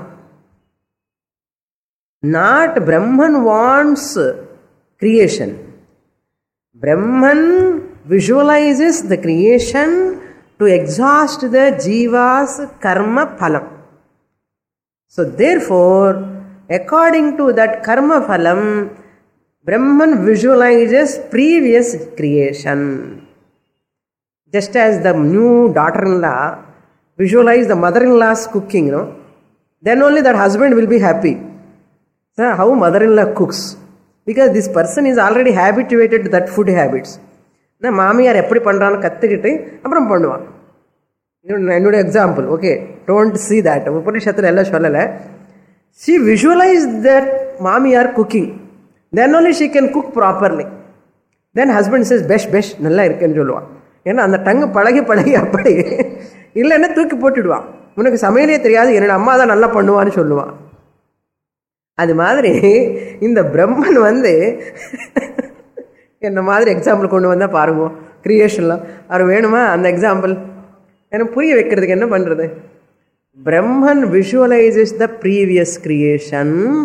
Not Brahman wants creation. Brahman visualizes the creation to exhaust the jiva's karma phalam. So therefore, according to that karma phalam, Brahman visualizes previous creation. Just as the new daughter-in-law visualize the mother-in-law's cooking, you know, then only that husband will be happy. So how mother-in-law cooks? Because this person is already habituated to that food habits. Na மாமியார் எப்படி பண்றான்னு கத்துக்கிட்டு அப்புறம் பண்ணுவான். என்னோட example, okay, don't see that. உபனிஷத்துல எல்லாம் சொல்லலை. She visualized that மாமியார் cooking. Then only she can cook properly. Then husband says, besh, besh, நல்லா இருக்குன்னு சொல்லுவான். ஏன்னா அந்த டங்கு பழகி பழகி அப்படி இல்லைன்னா தூக்கி போட்டுடுவான். உனக்கு சமையலே தெரியாது, என்னோட அம்மா தான் நல்லா பண்ணுவான்னு சொல்லுவான். அது மாதிரி இந்த பிரம்மன் வந்து என்ன மாதிரி எக்ஸாம்பிள் கொண்டு வந்தால் பாருங்க கிரியேஷன்லாம். அது வேணுமா அந்த எக்ஸாம்பிள்? எனக்கு புரிய வைக்கிறதுக்கு என்ன பண்ணுறது? பிரம்மன் visualizes the previous creation.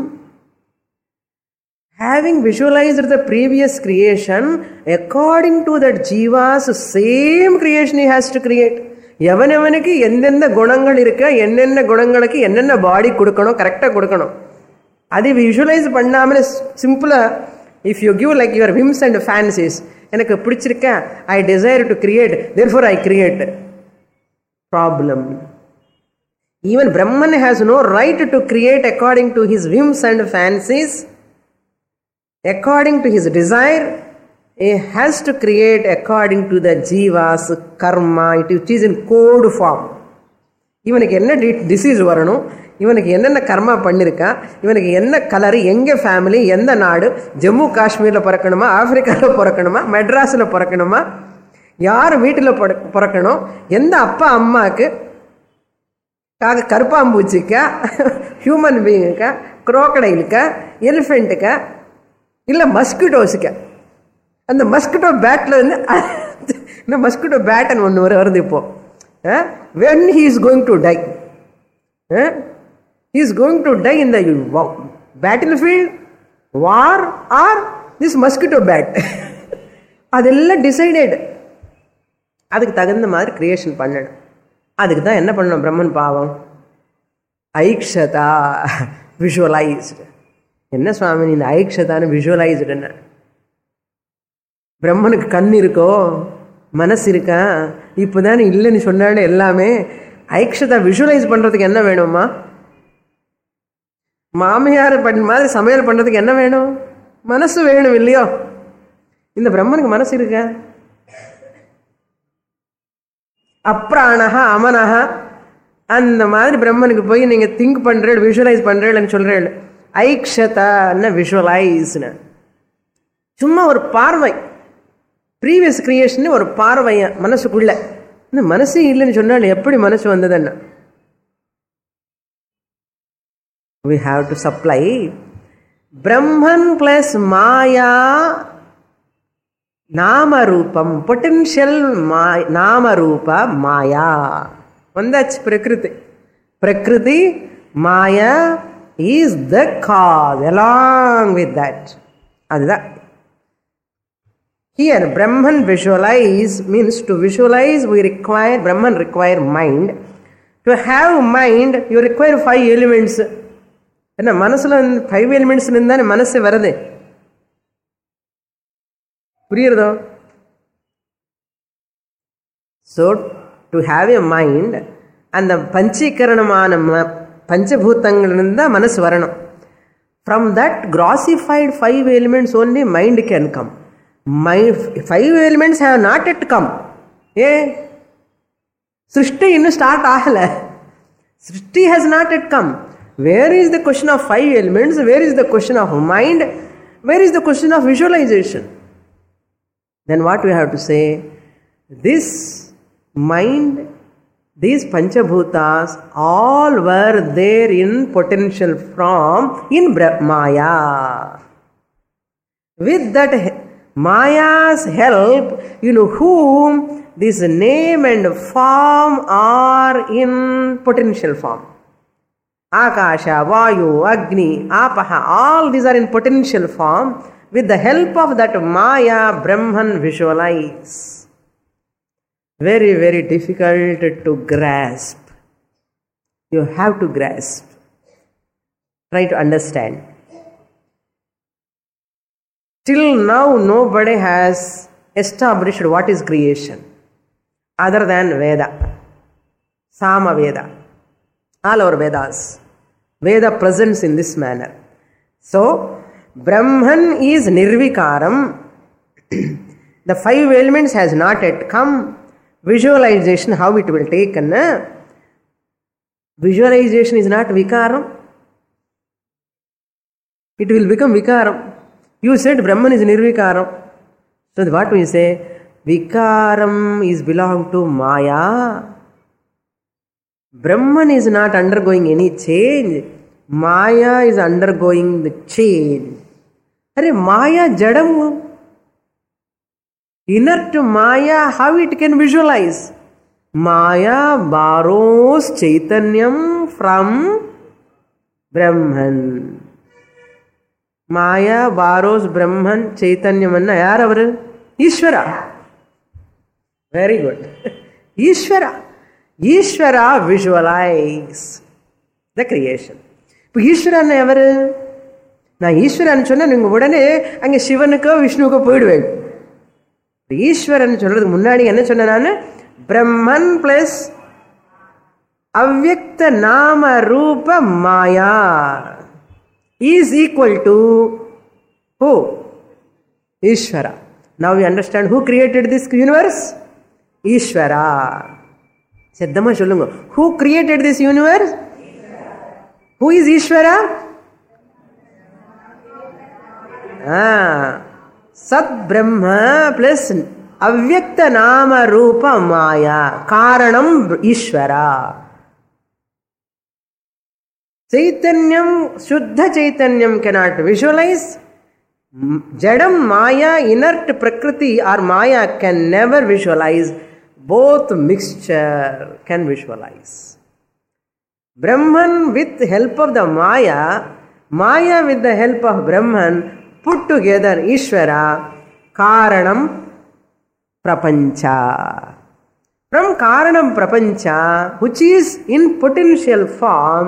Having visualized the previous creation, according to that jiva's same creation he has to create. எவனவனுக்கு எந்தெந்த குணங்கள் இருக்க, என்னென்ன குணங்களுக்கு என்னென்ன பாடி கொடுக்கணும், கரெக்டாக கொடுக்கணும். அது விஷுவலைஸ் பண்ணாமல் சிம்பிளாக if you give like your whims and fancies, எனக்கு பிடிச்சிருக்கேன், I desire to create, therefore I create. Problem. Even Brahman has no right to create according to his whims and fancies. According to his desire, he has to create according to the jiva's karma, which is in code form. இவனுக்கு என்ன disease வரணும், இவனுக்கு என்னென்ன கர்மா பண்ணியிருக்கா, இவனுக்கு என்ன colour, எங்கே family, எந்த நாடு, ஜம்மு காஷ்மீரில் பிறக்கணுமா, ஆப்பிரிக்காவில் பிறக்கணுமா, மெட்ராஸில் பிறக்கணுமா, யார் வீட்டில் பிறக்கணும், எந்த அப்பா அம்மாவுக்கு, காக கருப்பாம்பூச்சிக்கா, ஹியூமன் பீயிங்கக்கா, குரோக்கடைலுக்கா, எலிஃபெண்ட்டுக்கா, இல்லை மஸ்கிட்டோஸுக்கா. அந்த மஸ்கிட்டோ பேட்டில் வந்து இந்த மஸ்கிட்டோ பேட்டன் ஒன்று வருது இப்போ. when he is going to die, he is going to die in the battlefield, war or this mosquito bat. அதெல்லாம் டிசைடட். அதுக்கு தகுந்த மாதிரி கிரியேஷன் பண்ணணும். அதுக்கு தான் என்ன பண்ணணும் பிரம்மன் பாவம்? ஐக்ஷதா, விஷுவலைஸ்டு. என்ன சுவாமி இந்த ஐக்ஷதான்னு விஷுவலைஸ்டுன்னு? பிரம்மனுக்கு கண் இருக்கோ, மனசு இருக்கா? இப்போதானே இல்லைன்னு சொன்னாலே எல்லாமே. ஐக்ஷதா விஷுவலைஸ் பண்ணுறதுக்கு என்ன வேணுமா? மாமியார் பண்ண மாதிரி சமையல் பண்ணுறதுக்கு என்ன வேணும்? மனசு வேணும் இல்லையோ? இந்த பிரம்மனுக்கு மனசு இருக்கா? அப்ராணஹா அமனஹா அந்த மாதிரி பிரம்மனுக்கு போய் நீங்கள் திங்க் பண்ணுறேன், விஷுவலைஸ் பண்ணுறேன்னு சொல்கிறேன். ஐக்ஷதான்னு விஷுவலைஸ்னு சும்மா ஒரு பார்வை. ப்ரீவியஸ் கிரியேஷன் ஒரு பார்வைய மனசுக்குள்ள. இந்த மனசு இல்லைன்னு சொன்னால் எப்படி மனசு வந்ததுன்னா, we have to supply Brahman plus Maya நாமரூபம், பொட்டென்ஷியல் நாமரூபா மாயா வந்தாச்சு. Prakriti Prakriti Maya is the cause along with that. அதுதான் here Brahman visualize means to visualize we require, Brahman require mind. To have mind you require five elements. என்ன மனசுல five elements இருந்தானே மனசு வருது. புரியுறதோ? So to have a mind, அந்த பஞ்சீகரணமான பஞ்சபூதங்களிலிருந்து தான் மனசு வரணும். From that grossified five elements only mind can come. My five elements have not yet come. ஏ சிருஷ்டி இன்னும் ஸ்டார்ட் ஆகலை. சிருஷ்டி has not yet come. Where is the question of five elements? Where is the question of mind? Where is the question of visualization? Then what we have to say? This mind, these Panchabhutas, all were there in potential form in Maya. With that Maya's help, you know whom this name and form are in potential form. Akasha, Vayu, Agni, Apaha, all these are in potential form. With the help of that Maya, Brahman visualize. Very, very difficult to grasp. You have to grasp. Try to understand. Till now, nobody has established what is creation other than Veda, Sama Veda. All our Vedas. Veda presents in this manner. So, Brahman is Nirvikaram. The five elements has not yet come. Visualization, how it will take. Na? Visualization is not Vikaram. It will become Vikaram. You said Brahman is Nirvikaram. So what we say? Vikaram is belong to Maya. Brahman is not undergoing any change. Maya is undergoing the change. Are Maya jadam. Inert to Maya, how it can visualize? Maya borrows Chaitanyam from Brahman. Maya borrows Brahman, Chaitanyam anna yaravaru? Ishvara. Very good. Ishvara. Ishvara visualize the creation. இப்போ ஈஸ்வரன் எவரு? நான் ஈஸ்வரன் சொன்னா நீங்க உடனே அங்கே சிவனுக்கோ விஷ்ணுக்கோ போயிடுவேன். ஈஸ்வரன் சொல்றதுக்கு முன்னாடி என்ன சொன்ன நான்? பிரம்மன் பிளஸ் அவ்யக்த நாம ரூப மாயா is equal to who? Ishvara. Now we understand who created this universe? Ishvara. Siddhama sollunga. Who created this universe? Who is Ishvara? Ah, Sat Brahma plus Avyakta Nama Rupa Maya. Karanam Ishvara. Chaitanyam, Shuddha Chaitanyam cannot visualize. Jadam, Maya, inert Prakriti or Maya can never visualize. Both mixture can visualize. Brahman with the help of the Maya, Maya with the help of Brahman, put together Ishvara, Karanam Prapancha. From Karanam Prapancha, which is in potential form,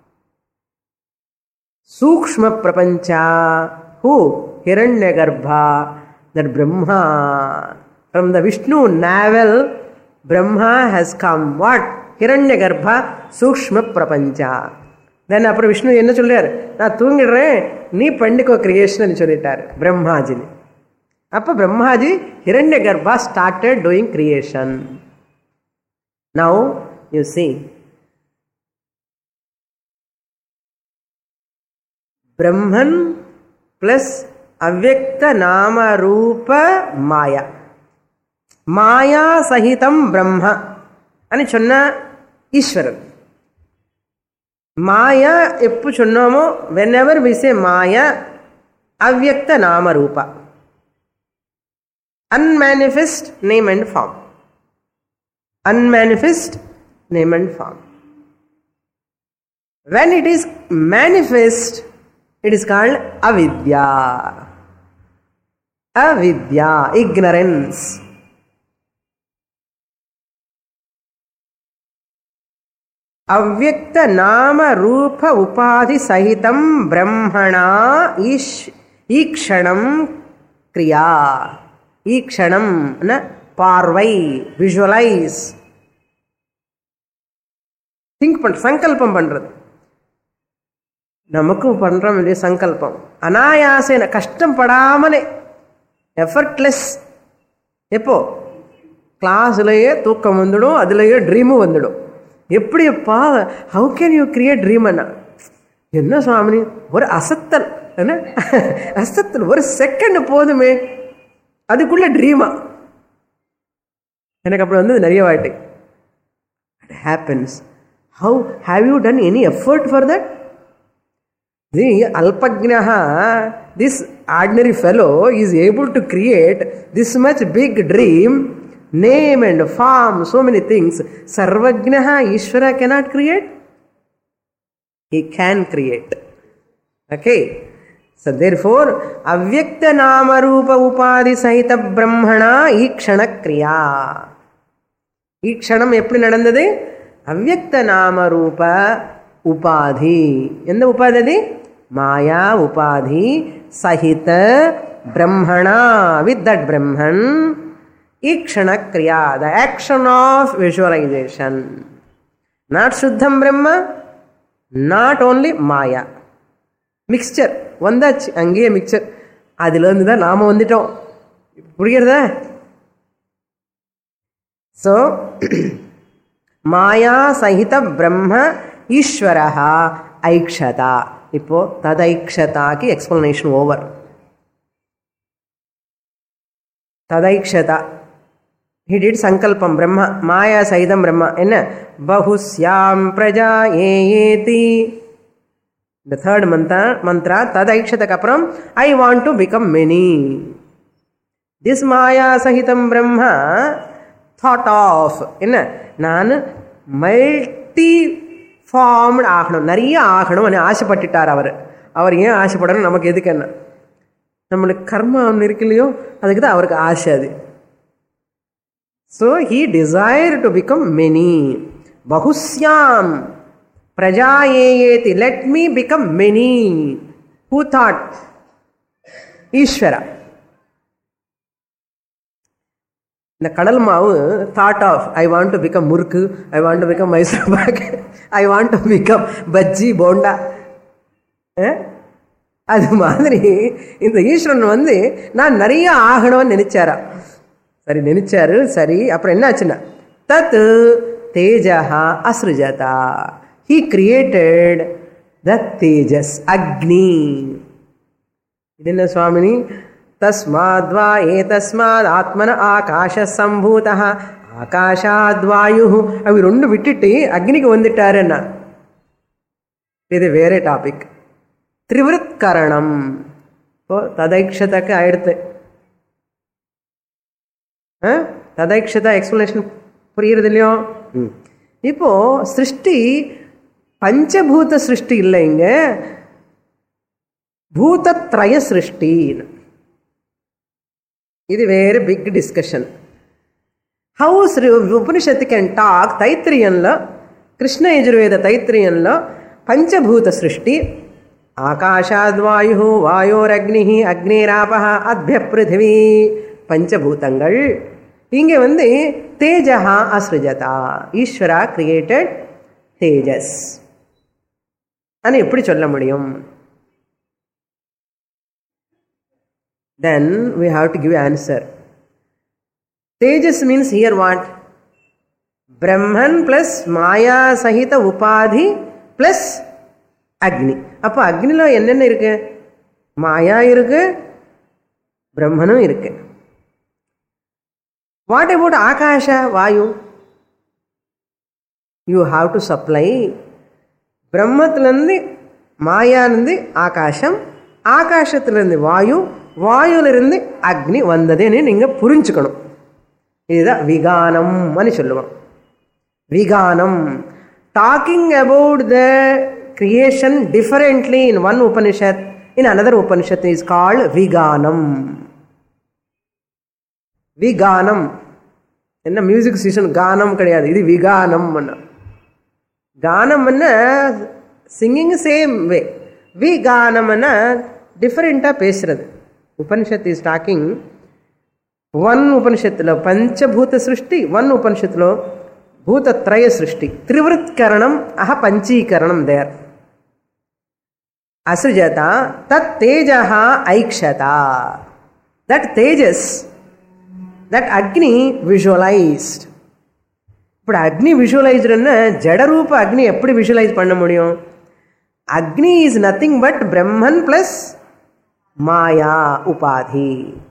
Sukshma Prapancha, who? Hiranyagarbha, that Brahma. From the Vishnu navel, Brahma has come. What? Hiranyagarbha, Sukshma Prapancha. Then after Vishnu, enna sollar? Na thungidren, nee pandiko creation ani sollitar. Brahmaji. Appa Brahmaji, Hiranyagarbha started doing creation. Now, you see, Brahman plus Avyakta Nama Rupa Maya. Maya Sahitam Brahma. Ani chonna Ishwaran. Maya eppu chonnamo, whenever we say Maya, Avyakta Nama Rupa. Unmanifest name and form. Unmanifest name and form. When it is manifest, it is called avidya. Avidya, ignorance. Avyakta nama rupa upadhi sahitam brahmana ish ikshanam kriya. Ikshanam na parvai, visualize. Think pan, sankalpam pandrathu. நமக்கு பண்றோம் இல்லையா சங்கல்பம், அனாயாசேன கஷ்டம் படாமலே, effortless. எப்போ? கிளாஸ்லயே தூக்கம் வந்துடும், அதுலயே ட்ரீமும் வந்துடும். எப்படிப்பா, how can you create dream? அண்ணா என்ன சுவாமி, ஒரு அசத்தல், என்ன அசத்தல், ஒரு செகண்ட் போதுமே, அதுக்குள்ள ட்ரீமா. எனக்கு அப்படி வந்தது நிறைய வாட்டி. It happens. How have you done any effort for that? The Alpagnaha, this ordinary fellow is able to create this much big dream, name and form, so many things. Sarvagnaha, Ishvara cannot create. He can create. Okay. So therefore, Avyakta Nama Rupa Upadi Sahita Brahmana Ikshana Kriya. Ikshanam eppadi nadandadu? Avyakta Nama Rupa Upadhi. Endha upadhi? Maya Upadhi Sahita Brahmana. With that Brahman, Ikshana Kriya, the action of visualization. Not Shuddham Brahma, not only Maya. Mixture. Vandachi, angiye mixture. Adilondhu da naama vanditom. Puriyadha? So, Maya Sahita Brahma Ishvaraha Aikshata. இப்போ ததைக்ஷதாக்கு explanation over. ததைக்ஷதா. He did sankalpam, Brahma, Maya Saidam Brahma. என்ன? Bahusyam praja ஏயேதி. The third mantra, mantra Tadaikshata kapram, I want to become many. This Maya Sahitam Brahma thought of, என்ன? நான் multi formed ஆகணும், நிறைய ஆகணும் ஆசைப்பட்டுட்டார் அவர். அவர் ஏன் ஆசைப்படணும்? நமக்கு எதுக்கு என்ன? நம்மளுக்கு கர்மா ஒன்று இருக்கு இல்லையோ, அதுக்கு தான் அவருக்கு ஆசை அது. So he desired to become many. Bahusyam prajayeti. Let me become many. Who thought? Ishvara. இந்த கடல் மாவு thought of, I want to become murku, I want to become Mysore pak, I want to become bajji bonda. அது மாதிரி இந்த ஈஸ்வரன் வந்து நான் நிறைய ஆகணும்னு நினைச்சாரா. சரி நினைச்சாரு. சரி, அப்புறம் என்ன ஆச்சுன்னா தத் தேஜஹா அஸ்ருஜதா. He created the தேஜஸ், அக்னி. இது என்ன சுவாமினி? தஸ்மாத்வா ஏதஸ்மாத் ஆத்மன ஆகாஷ சம்பூதः ஆகாஷாத்வாயு. அవి ரெண்டு விட்டுட்டு அக்னிக்கு வந்துட்டாருன்னா இது வேற டாபிக். திரிவிருத்கரணம். இப்போ ததைக்ஷதக்கு ஆயிடுத்து. ததைக்ஷதா எக்ஸ்பிளனேஷன் புரியுறது இல்லையோ? இப்போ சிருஷ்டி பஞ்சபூத சிருஷ்டி இல்லை, இங்க பூதத்ரய சிருஷ்டி. இது வேற big discussion. How Upanishad can talk? தைத்திரியன்ல, கிருஷ்ண யஜுர்வேத தைத்திரியன்ல பஞ்சபூத சிருஷ்டி. ஆகாஷாத்வாயு வாயோரக்னி அக்னிராபஹ அத்ய பிருத்திவி, பஞ்சபூதங்கள். இங்க வந்து தேஜஹா அஸ்ருஜதா, ஈஸ்வரா கிரியேட்டட் தேஜஸ். ஆனா எப்படி சொல்ல முடியும்? Then we have to give answer. Tejas means here what? Brahman plus Maya Sahita Upadhi plus Agni. அப்போ அக்னில என்னென்ன இருக்கு? மாயா இருக்கு, பிரம்மனும் இருக்கு. What about Akasha, Vayu? You have to supply. பிரம்மத்திலிருந்து மாயாலிருந்து ஆகாசம், ஆகாசத்திலிருந்து வாயு, வாயுலிருந்து அக்னி வந்ததுன்னு நீங்க புரிஞ்சுக்கணும். இதுதான் விகானம் అని சொல்லுவோம். விகானம். Talking about the creation differently in one Upanishad, in another Upanishad is called Viganam. Viganam. என்ன மியூசிக் சீசன் கானம் கிடையாது, இது விகானம். கானம் சிங்கிங் சேம் வே. விகானம் டிஃபரெண்டா பேசுறது. உபனிஷத் இஸ் டாக்கிங் ஒன் உபனிஷத்துல பஞ்சபூத சிருஷ்டி, ஒன் உபனிஷத்துல பூதத்ரய சிருஷ்டி. திரிவிருத்கரணம் அஹ பஞ்சீகரணம் தேர். அசுஜதா தத் தேஜஹா ஐக்ஷதா. தட் தேஜஸ், தட் அக்னி விஷுவலைஸ்ட். ఇప్పుడు అగ్ని విజువలైజ్డ్ జడరూప అగ్ని ఎప్పుడు విజువలైజ్ பண்ண முடியும்? అగ్ని is nothing but Brahman plus Maya ఉపాధి.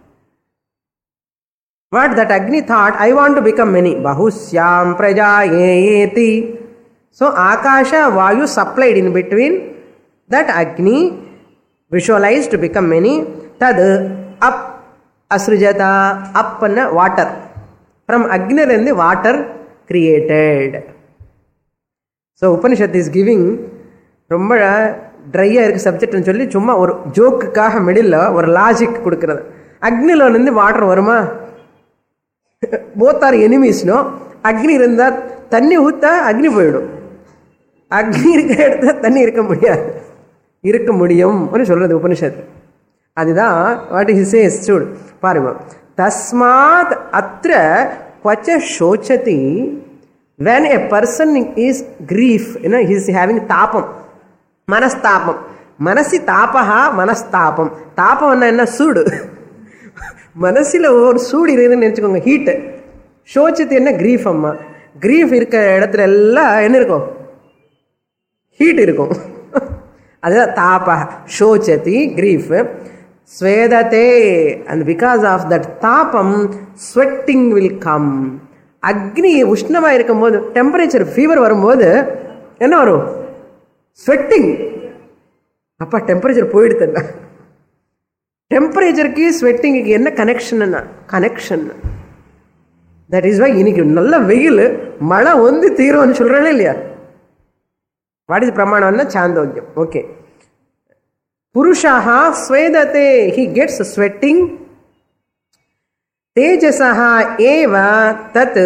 What that Agni thought, I want to become many. Bahusyam prajayeti. So Akasha Vayu supplied in between. That Agni visualized to become many. Tad up asrujata, up and water. From Agni and the water created. So Upanishad is giving ரொம்ப ட்ரையாக இருக்குது சப்ஜெக்ட்னு சொல்லி சும்மா ஒரு ஜோக்குக்காக middle ஒரு logic கொடுக்குறது. அக்னியில் இருந்து வாட்டர் வருமா? போத் ஆர் எனிமீஸ்னோ. அக்னி இருந்தால் தண்ணி ஊற்றா அக்னி போயிடும், அக்னி இருக்கிற இடத்துல தண்ணி இருக்க முடியாது, இருக்க முடியும் சொல்றது உபனிஷத். அதுதான் வாட் ஹி சேஸ். சூடு பாருங்க. தஸ்மாத் அத்ர क्वच शोचति. when a person is grief, you know, he is having tapam, manastapam. manasi tapaha manastapam. tapam என்ன சூடு, மனசில் ஒரு சூடு இருக்குதுன்னு நினச்சிக்கோங்க, ஹீட்டு. ஷோச்சத்து என்ன? கிரீஃப். அம்மா கிரீஃப் இருக்கிற இடத்துல எல்லாம் என்ன இருக்கும்? ஹீட் இருக்கும். அதுதான் தாபா. ஷோச்சதி grief. Svedate, and because of that tapam, sweating will come. Agni, Ushnama irukumbodhu, temperature, fever varumbodhu, enna varum? Sweating. Appa temperature poidutalla. Temperature ki sweating ki enna connection enna? Connection. That is why inikku nalla veil mala ondi theeru nu solrane illaya. What is pramana anna chandogyam. Okay. Purushaha svedate, he gets sweating. Tejasaha eva tat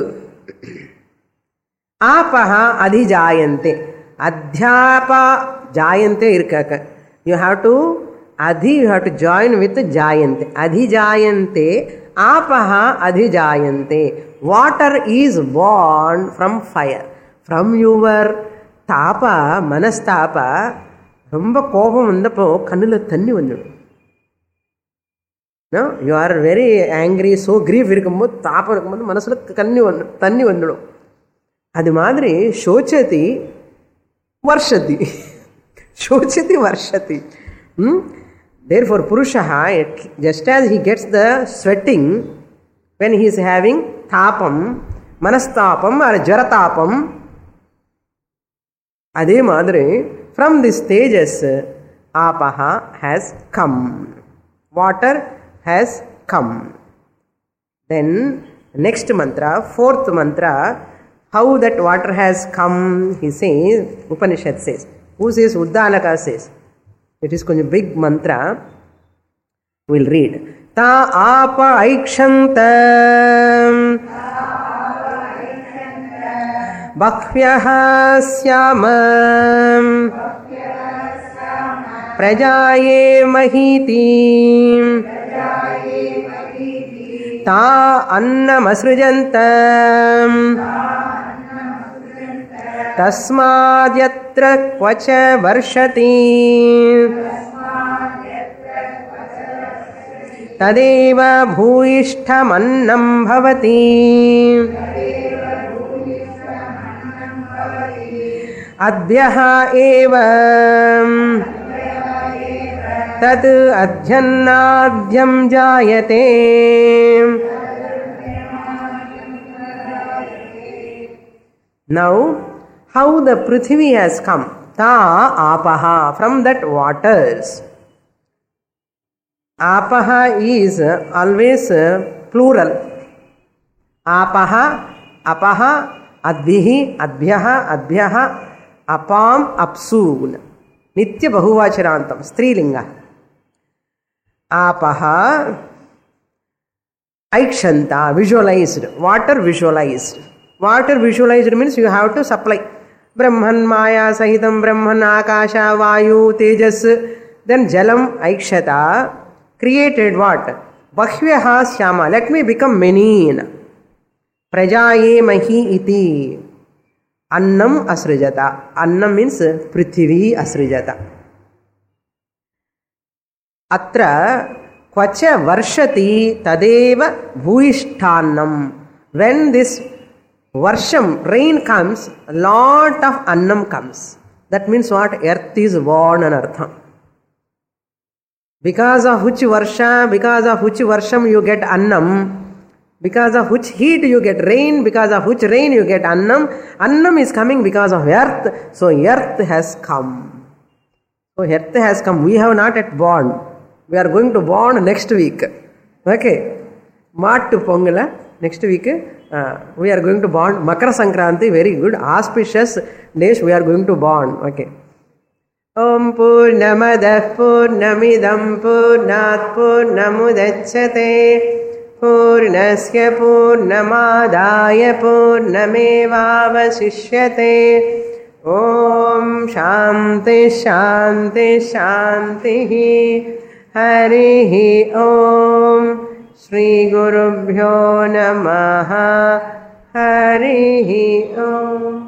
apaha adhijayante. Adhyapa jayante irkaka. You have to adhi, you have to join with jayante. Adhijayante apaha adhijayante. Water is born from fire. From your tapa, manastapa, ரொம்ப கோபம் வந்தப்போ கண்ணுல தண்ணி வந்துடும். You are very angry, so grief இருக்கும்போது தாப்பம் இருக்கும்போது மனசுல கண்ணி வந்து தண்ணி வந்துடும். அது மாதிரி சோச்சதி வர்ஷதி, சோச்சதி வர்ஷதி. Therefore Purushaha, just as he gets the sweating when he is having tapam, manastapam or jaratapam, adhe madre from this tejas apaha has come, water has come. Then next mantra, fourth mantra, how that water has come, he says, Upanishad says. Who says? Uddalaka says. It is a big mantra. We will read. Ta apa aikshantam Bhakhvyaha syamam Prajaye mahiti Ta annam asrujantam Tasmadyatra kvacha varshati Tadeva bhuishtamannam bhavati Adhyaha eva Tad adhyannadhyam jayate. Now, how the Prithvi has come? Ta apaha, from that waters. Apaha is always plural. Apaha, apaha, advihi, adbhyaha, adbhyaha, apam, apsun. Nitya bahuvacharantam, strilinga. Apaha, aikshanta, visualized. Water visualized. Water visualized means you have to supply. Brahman, Maya, Sahitam, Brahman, Akasha, Vayu, Tejas. Then Jalam, Aikshata, created what? Bhakhvyaha Syama, let me become many. Prajaye Mahi iti. Annam asrijata. Annam means Prithvi asrijata. Atra kvacha varshati tadeva bhuishtannam. When this Varsham, rain comes, a lot of annam comes. That means what? Earth is born and artham. Because of which varsha, because of which varsham you get annam, because of which heat you get rain, because of which rain you get annam. Annam is coming because of earth, so earth has come. So earth has come. We have not yet born. We are going to born next week. Okay. Mattu Pongala, next week. Uh, we are going to born Makara Sankranti, very good, auspicious days we are going to born. Okay. Om Purnamadah Purnamidam Purnat Purnamudachyate Purnasya Purnamadaya Purnamevavasishyate. Om Shanti Shanti Shanti Harihi Om Shri Gurubhyo Namaha Harihi Om.